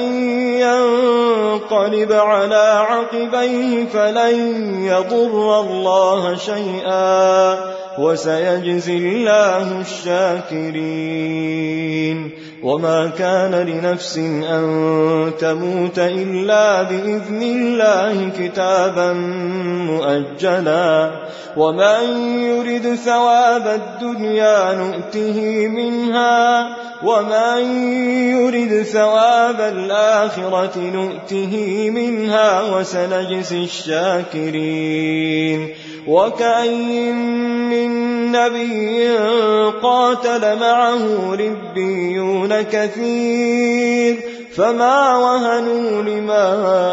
ينقلب على عقبيه فلن يضر الله شيئا وسيجزي الله الشاكرين. وما كان لنفس أن تموت إلا بإذن الله كتابا مؤجلا ومن يرد ثواب الدنيا نؤته منها ومن يرد ثواب الآخرة نؤته منها وسنجزي الشاكرين. وكأين من نبي قاتل معه ربيون كثير فما وهنوا لما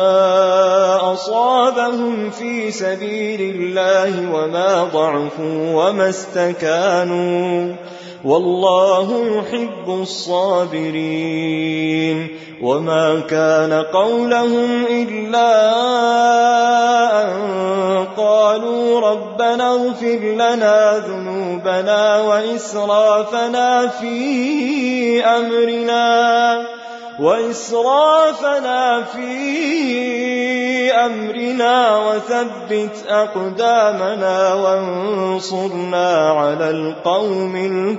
أصابهم في سبيل الله وما ضعفوا وما استكانوا والله يحب الصابرين. وما كان قولهم إلا أن قالوا ربنا اغفر لنا ذنوبنا وإسرافنا في أمرنا وإسرافنا في أمرنا وثبت أقدامنا وانصرنا على القوم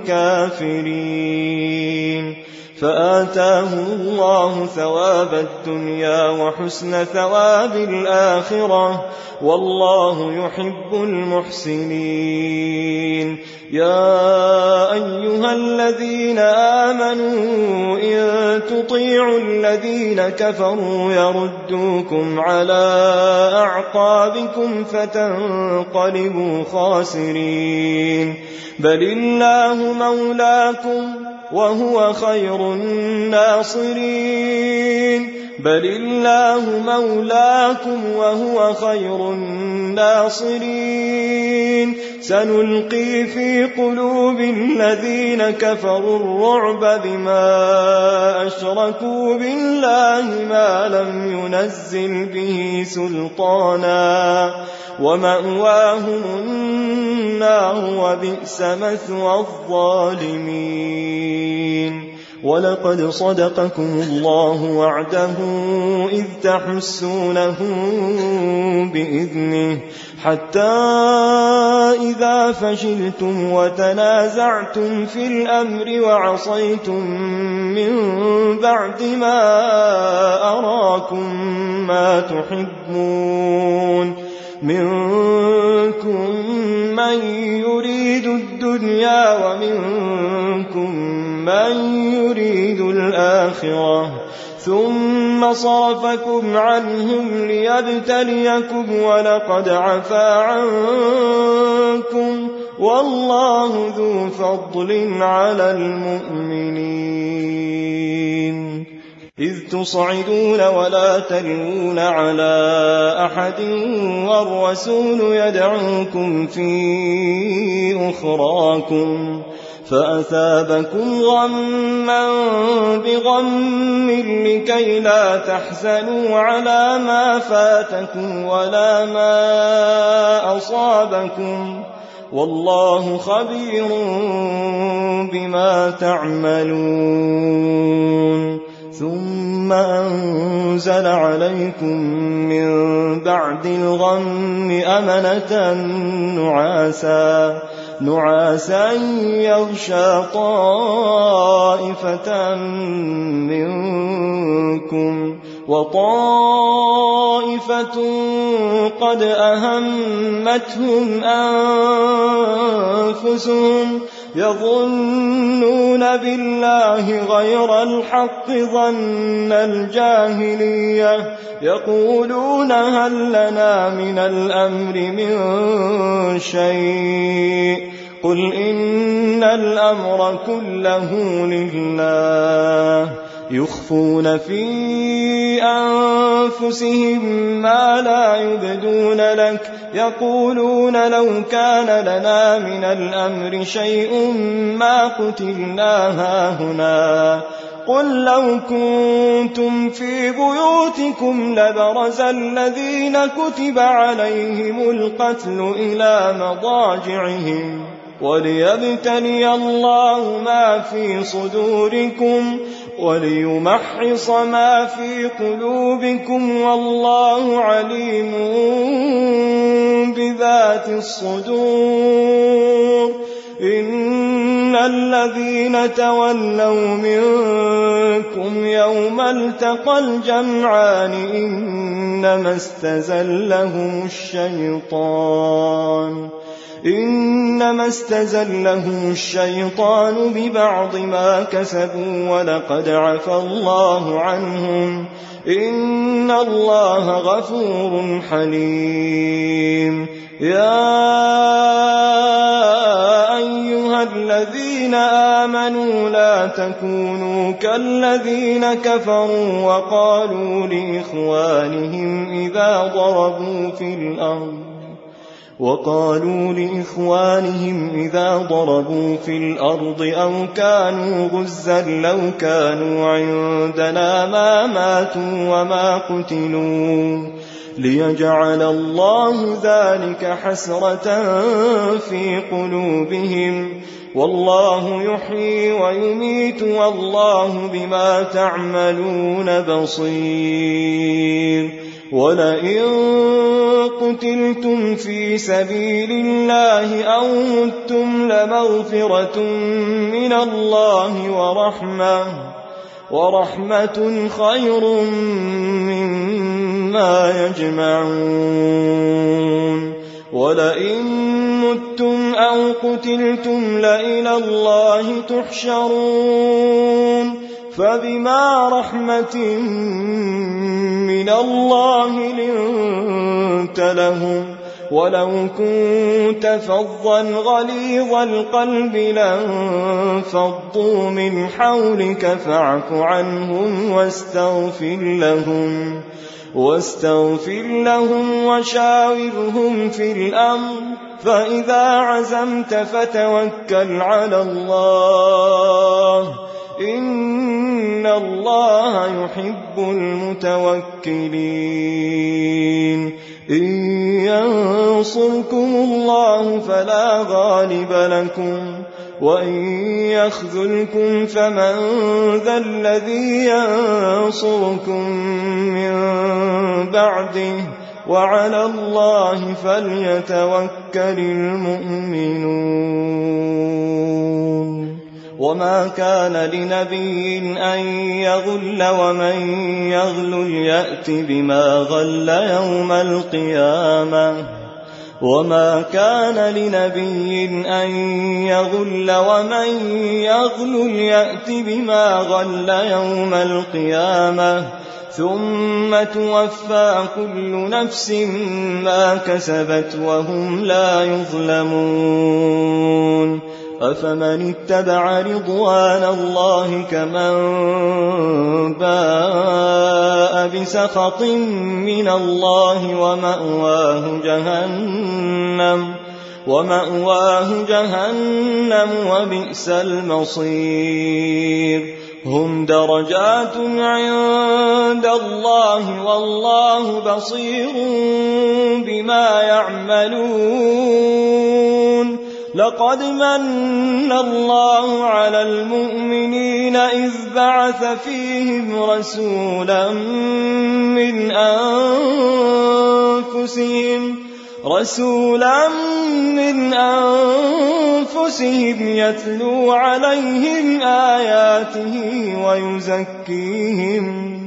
الكافرين. فآتاه الله ثواب الدنيا وحسن ثواب الآخرة والله يحب المحسنين. يا أيها الذين آمنوا إن تطيعوا الذين كفروا يردوكم على أعقابكم فتنقلبوا خاسرين. بل الله مولاكم وهو خير الناصرين. بل الله مولاكم وهو خير الناصرين. سنلقي في قلوب الذين كفروا الرعب بما أشركوا بالله ما لم ينزل به سلطانا ومأواهم النار وبئس مثوى الظالمين. ولقد صدقكم الله وعده إذ تحسونه بإذنه حتى إذا فشلتم وتنازعتم في الأمر وعصيتم من بعد ما أراكم ما تحبون منكم من يريد الدنيا ومنكم من يريد الآخرة ثم صرفكم عنهم ليبتليكم ولقد عفا عنكم والله ذو فضل على المؤمنين إذ تصعدون ولا تلوون على أحد والرسول يدعوكم في أخراكم فأثابكم غما بغم لكي لا تحزنوا على ما فاتكم ولا ما أصابكم والله خبير بما تعملون ثم أنزل عليكم من بعد الغم أمنة نعاسا نعاسا يغشى طائفة منكم وطائفة قد أهمتهم أنفسهم يظنون بالله غير الحق ظن الجاهلية يقولون هل لنا من الأمر من شيء قل إن الأمر كله لله يخفون في أنفسهم ما لا يبدون لك يقولون لو كان لنا من الأمر شيء ما قتلنا هاهنا قل لو كنتم في بيوتكم لبرز الذين كتب عليهم القتل إلى مضاجعهم وليبتلي الله ما في صدوركم وليمحص ما في قلوبكم والله عليم بذات الصدور إن الذين تولوا منكم يوم التقى الجمعان إنما استزلهم الشيطان إنما استزلهم الشيطان ببعض ما كسبوا ولقد عفى الله عنهم إن الله غفور حليم يا أيها الذين آمنوا لا تكونوا كالذين كفروا وقالوا لإخوانهم إذا ضربوا في الأرض وقالوا لإخوانهم إذا ضربوا في الأرض أو كانوا غزا لو كانوا عندنا ما ماتوا وما قتلوا ليجعل الله ذلك حسرة في قلوبهم والله يحيي ويميت والله بما تعملون بصير ولئن قتلتم في سبيل الله أو متم لمغفرة من الله ورحمة ورحمة خير مما يجمعون ولئن متم أو قتلتم لإلى الله تحشرون فبما رحمة من الله لنت لهم ولو كنت فظا غليظ القلب لانفضوا من حولك فاعف عنهم واستغفر لهم واستغفر لهم وشاورهم في الأمر فإذا عزمت فتوكل على الله إن الله يحب المتوكلين إن ينصركم الله فلا غالب لكم وإن يخذلكم فمن ذا الذي ينصركم من بعده وعلى الله فليتوكل المؤمنون وما كان لنبي أن يغل ومن يغل يأت بما غل يوم القيامة وما كان لنبي أن يغل ومن يغل يأت بما غل يوم القيامة ثم توفى كل نفس ما كسبت وهم لا يظلمون أفمن اتبع رضوان الله كمن باء بسخط من الله ومأواه جهنم ومأواه جهنم وبئس المصير هم درجات عند الله والله بصير بما يعملون لقد من الله على المؤمنين إذ بعث فيهم رسولا من أنفسهم رسولا من أنفسهم يتلو عليهم آياته ويزكيهم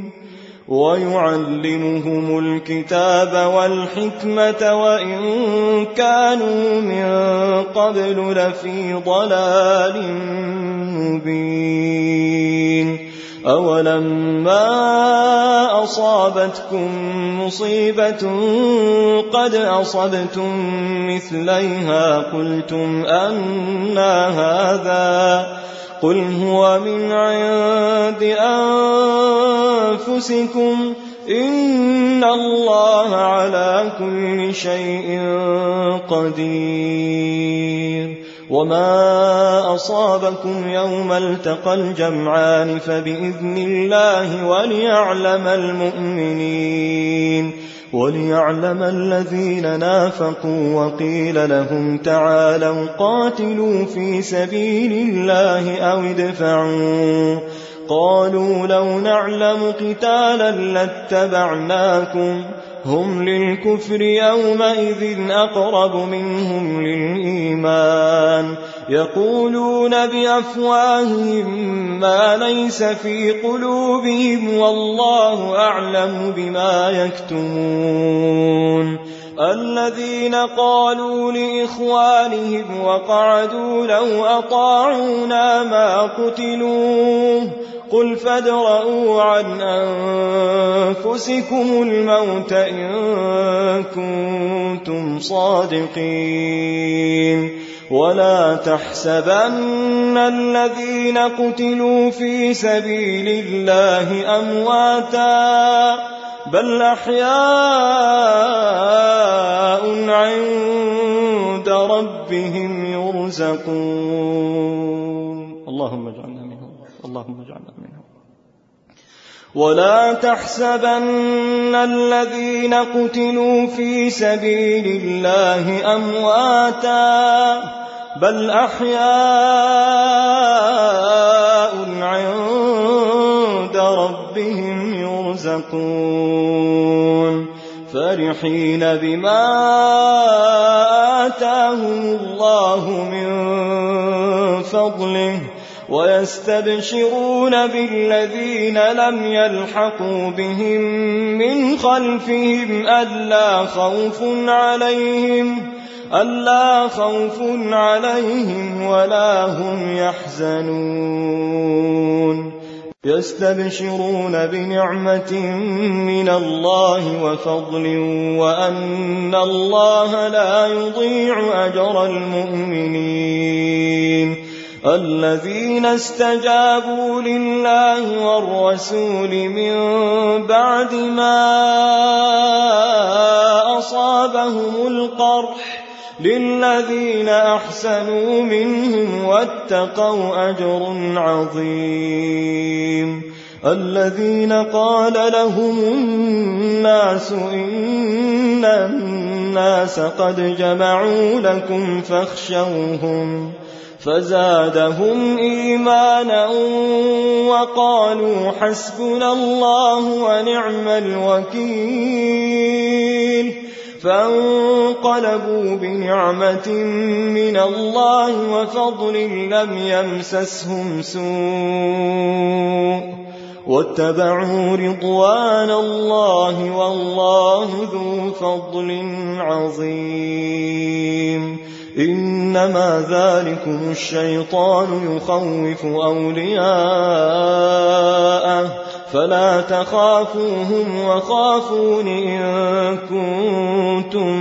ويعلمهم الكتاب والحكمة وإن كانوا من قبل لفي ضلال مبين أولما أصابتكم مصيبة قد أصبتم مثليها قلتم أنى هذا قل هو من عند أنفسكم إن الله على كل شيء قدير وما أصابكم يوم التقى الجمعان فبإذن الله وليعلم المؤمنين وليعلم الذين نافقوا وقيل لهم تعالوا قاتلوا في سبيل الله أو ادفعوا قالوا لو نعلم قتالا لاتبعناكم هم للكفر يومئذ أقرب منهم للإيمان يقولون بأفواههم ما ليس في قلوبهم والله أعلم بما يكتمون الذين قالوا لإخوانهم وقعدوا لو أطاعونا ما قتلوا قل فادرءوا عن أنفسكم الموت إن كنتم صادقين ولا تحسبن الذين قتلوا في سبيل الله أمواتا بل أحياء عند ربهم يرزقون اللهم اجعلنا منهم اللهم اجعلنا منهم ولا تحسبن الذين قتلوا في سبيل الله أمواتا بل أحياء عند ربهم يرزقون فرحين بما آتاهم الله من فضله ويستبشرون بالذين لم يلحقوا بهم من خلفهم ألا خوف عليهم ألا خوف عليهم ولا هم يحزنون يستبشرون بنعمة من الله وفضل وأن الله لا يضيع أجر المؤمنين الذين استجابوا لله والرسول من بعد ما أصابهم القرح للذين أحسنوا منهم واتقوا أجر عظيم الذين قال لهم الناس إن الناس قد جمعوا لكم فاخشوهم فزادهم إيمانا وقالوا حسبنا الله ونعم الوكيل فانقلبوا بنعمة من الله وفضل لم يمسسهم سوء واتبعوا رضوان الله والله ذو فضل عظيم إنما ذلكم الشيطان يخوف أولياءه فلا تخافوهم وخافون إن كنتم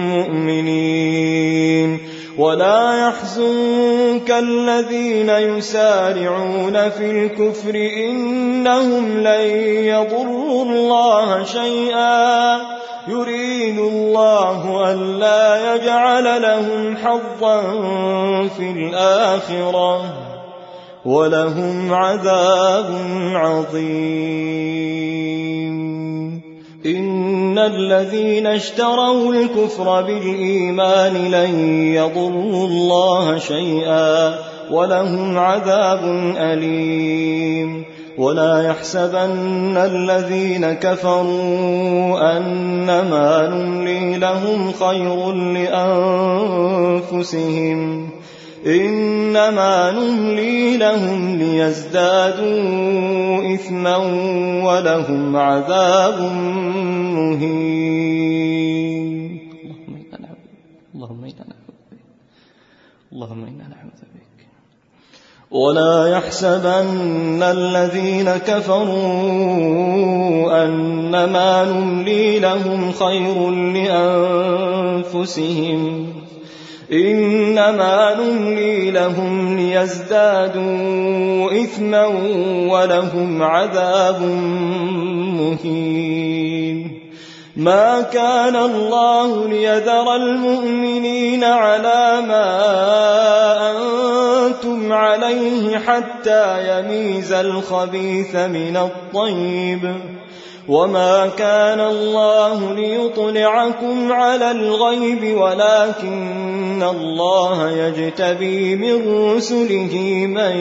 مؤمنين ولا يحزنك الذين يسارعون في الكفر إنهم لن يضروا الله شيئا يريد الله ألا يجعل لهم حظا في الآخرة ولهم عذاب عظيم إن الذين اشتروا الكفر بالإيمان لن يضروا الله شيئا ولهم عذاب أليم ولا يحسبن الذين كفروا أنما نملي لهم خير لأنفسهم إنما نملي لهم ليزدادوا إثما ولهم عذاب مهين اللهم إنا نعوذ بك اللهم إنا نعوذ بك ولا يحسبن الذين كفروا أنما نملي لهم خير لأنفسهم إنما نملي لهم ليزدادوا إثما ولهم عذاب مهين ما كان الله ليذر المؤمنين على ما أنتم عليه حتى يميز الخبيث من الطيب وما كان الله ليطلعكم على الغيب ولكن الله يجتبي من رسله من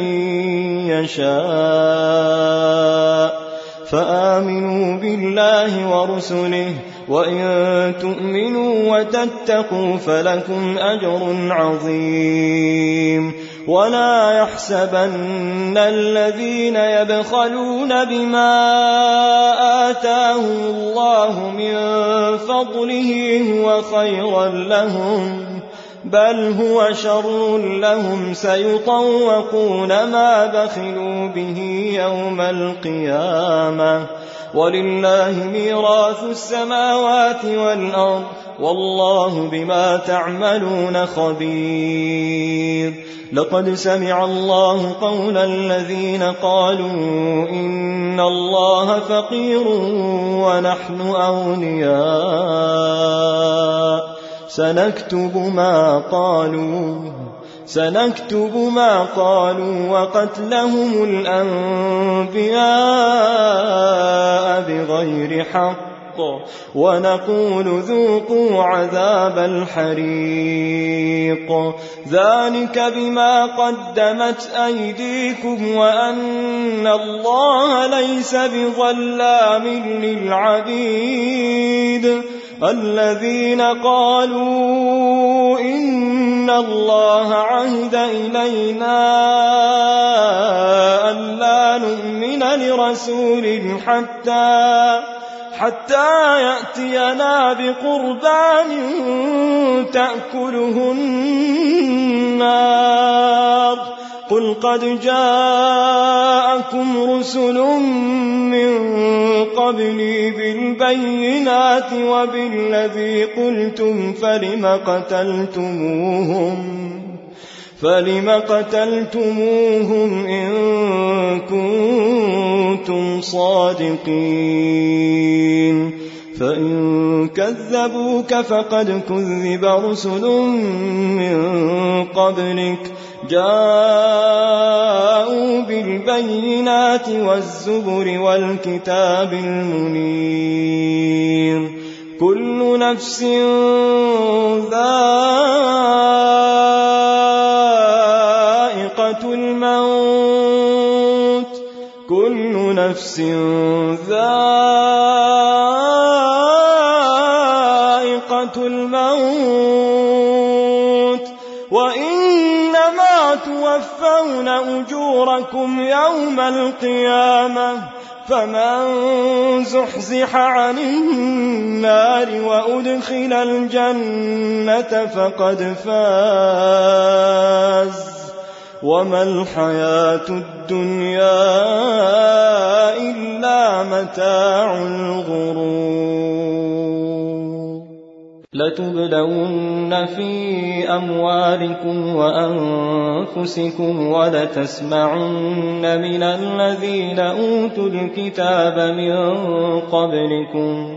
يشاء فآمنوا بالله ورسله وإن تؤمنوا وتتقوا فلكم أجر عظيم ولا يحسبن الذين يبخلون بما آتاهم الله من فضله هو خيرا لهم بل هو شر لهم سيطوقون ما بخلوا به يوم القيامة ولله ميراث السماوات والأرض والله بما تعملون خبير لقد سمع الله قول الذين قالوا إن الله فقير ونحن أغنياء سنكتب ما قالوا سنكتب ما قالوا وقتلهم الأنبياء بغير حق ونقول ذوقوا عذاب الحريق ذلك بما قدمت أيديكم وأن الله ليس بظلام للعبيد الذين قالوا إن الله عهد إلينا ألا نؤمن لرسول حتى حتى يأتينا بقربان تأكله النار قل قد جاءكم رسل من قبلي بالبينات وبالذي قلتم فلم قتلتموهم فلم قتلتموهم إن كنتم صادقين فإن كذبوك فقد كذب رسل من قبلك جاءوا بالبينات والزبر والكتاب المنير كل نفس ذائقة نفس ذائقة الموت وإنما توفون أجوركم يوم القيامة فمن زحزح عن النار وأدخل الجنة فقد فاز وما الحياة الدنيا إلا متاع الغرور لتبلون في أموالكم وأنفسكم ولتسمعن من الذين أوتوا الكتاب من قبلكم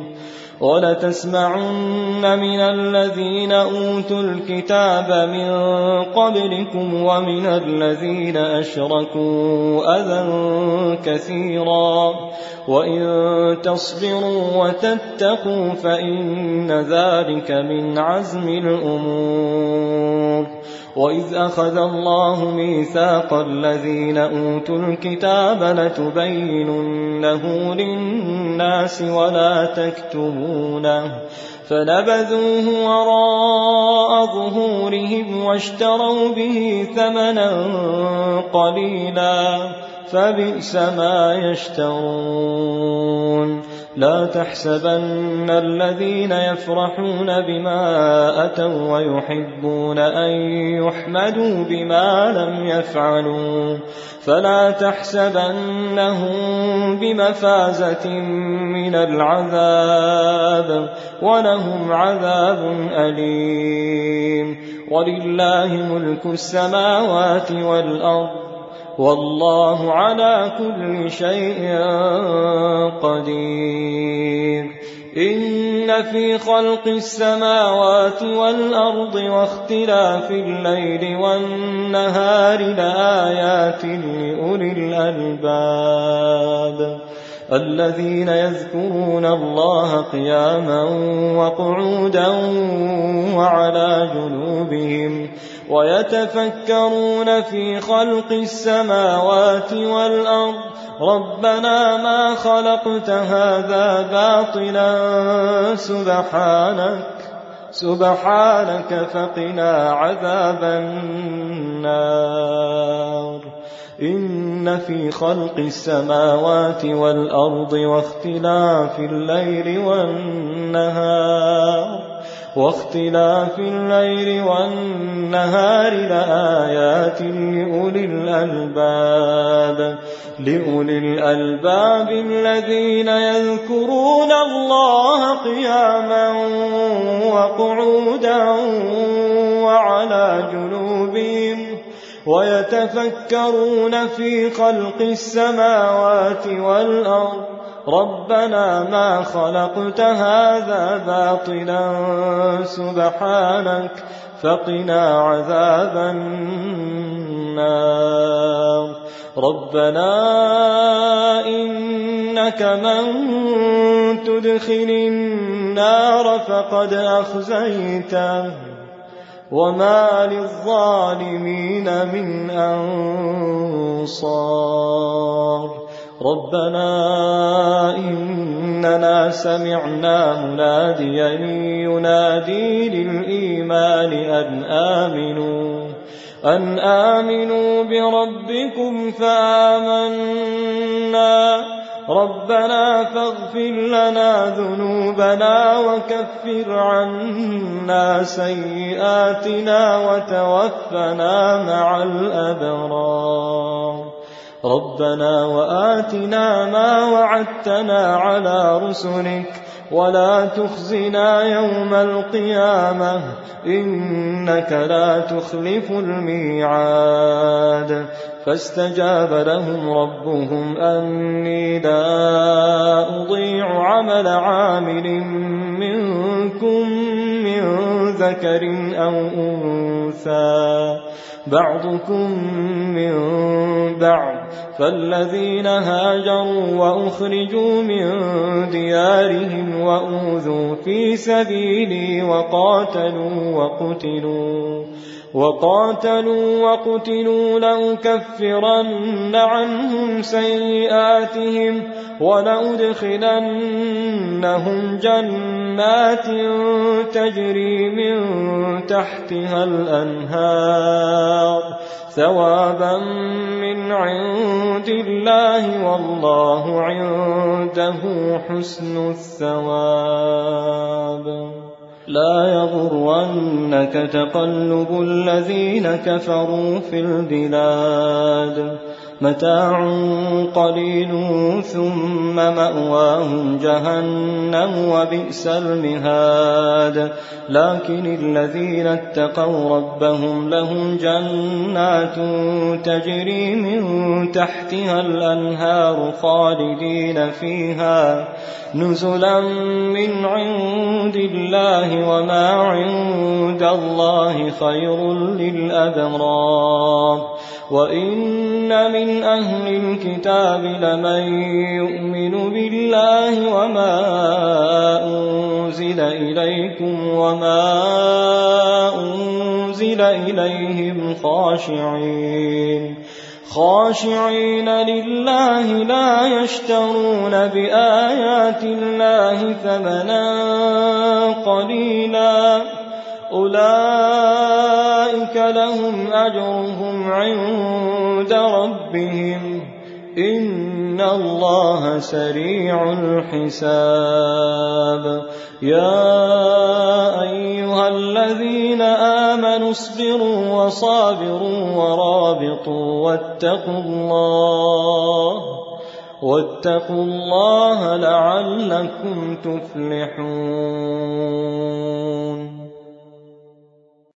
ولتسمعن من الذين أوتوا الكتاب من قبلكم ومن الذين أشركوا أذى كثيرا وإن تصبروا وتتقوا فإن ذلك من عزم الأمور وإذ أخذ الله ميثاق الذين أوتوا الكتاب لتبيننه للناس ولا تكتمونه فنبذوه وراء ظهورهم واشتروا به ثمنا قليلا فبئس ما يشترون لا تحسبن الذين يفرحون بما أتوا ويحبون أن يحمدوا بما لم يفعلوا فلا تحسبنهم بمفازة من العذاب ولهم عذاب أليم ولله ملك السماوات والأرض والله على كل شيء قدير إن في خلق السماوات والأرض واختلاف الليل والنهار لآيات لأولي الألباب الذين يذكرون الله قياما وقعودا وعلى جنوبهم ويتفكرون في خلق السماوات والأرض ربنا ما خلقت هذا باطلا سبحانك سبحانك فقنا عذاب النار إن في خلق السماوات والأرض واختلاف الليل والنهار واختلاف الليل والنهار لآيات لأولي الألباب لأولي الألباب الذين يذكرون الله قياما وقعودا وعلى جنوبهم ويتفكرون في خلق السماوات والأرض ربنا ما خلقت هذا باطلا سبحانك فقنا عذاب النار ربنا إنك من تدخل النار فقد أخزيته وما للظالمين من أنصار ربنا إننا سمعنا مناديا ينادي للإيمان أن آمنوا أن آمنوا بربكم فآمنا ربنا فاغفر لنا ذنوبنا وكفر عنا سيئاتنا وتوفنا مع الأبرار ربنا وآتنا ما وعدتنا على رسلك ولا تخزنا يوم القيامة إنك لا تخلف الميعاد فاستجاب لهم ربهم أني لا أضيع عمل عامل منكم من ذكر أو أنثى بعضكم من بعض فالذين هاجروا وأخرجوا من ديارهم وأوذوا في سبيلي وقاتلوا وقتلوا وقاتلوا وقتلوا لأكفرن عنهم سيئاتهم ولأدخلنهم جنات تجري من تحتها الأنهار ثوابا من عند الله والله عنده حسن الثواب. لا يغرنك تقلب الذين كفروا في البلاد متاع قليل ثم مأواهم جهنم وبئس المهاد. لكن الذين اتقوا ربهم لهم جنات تجري من تحتها الأنهار خالدين فيها نزلا من عند الله وما عند الله خير للأبرار. وإن من أهل الكتاب لمن يؤمن بالله وما أنزل إليكم وما أنزل إليهم خاشعين خاشعين لله لا يشترون بآيات الله ثمنا قليلا أولئك لهم أجرهم عند ربهم إن الله سريع الحساب. يا أيها الذين آمنوا اصبروا وصابروا ورابطوا واتقوا الله واتقوا الله لعلكم تفلحون.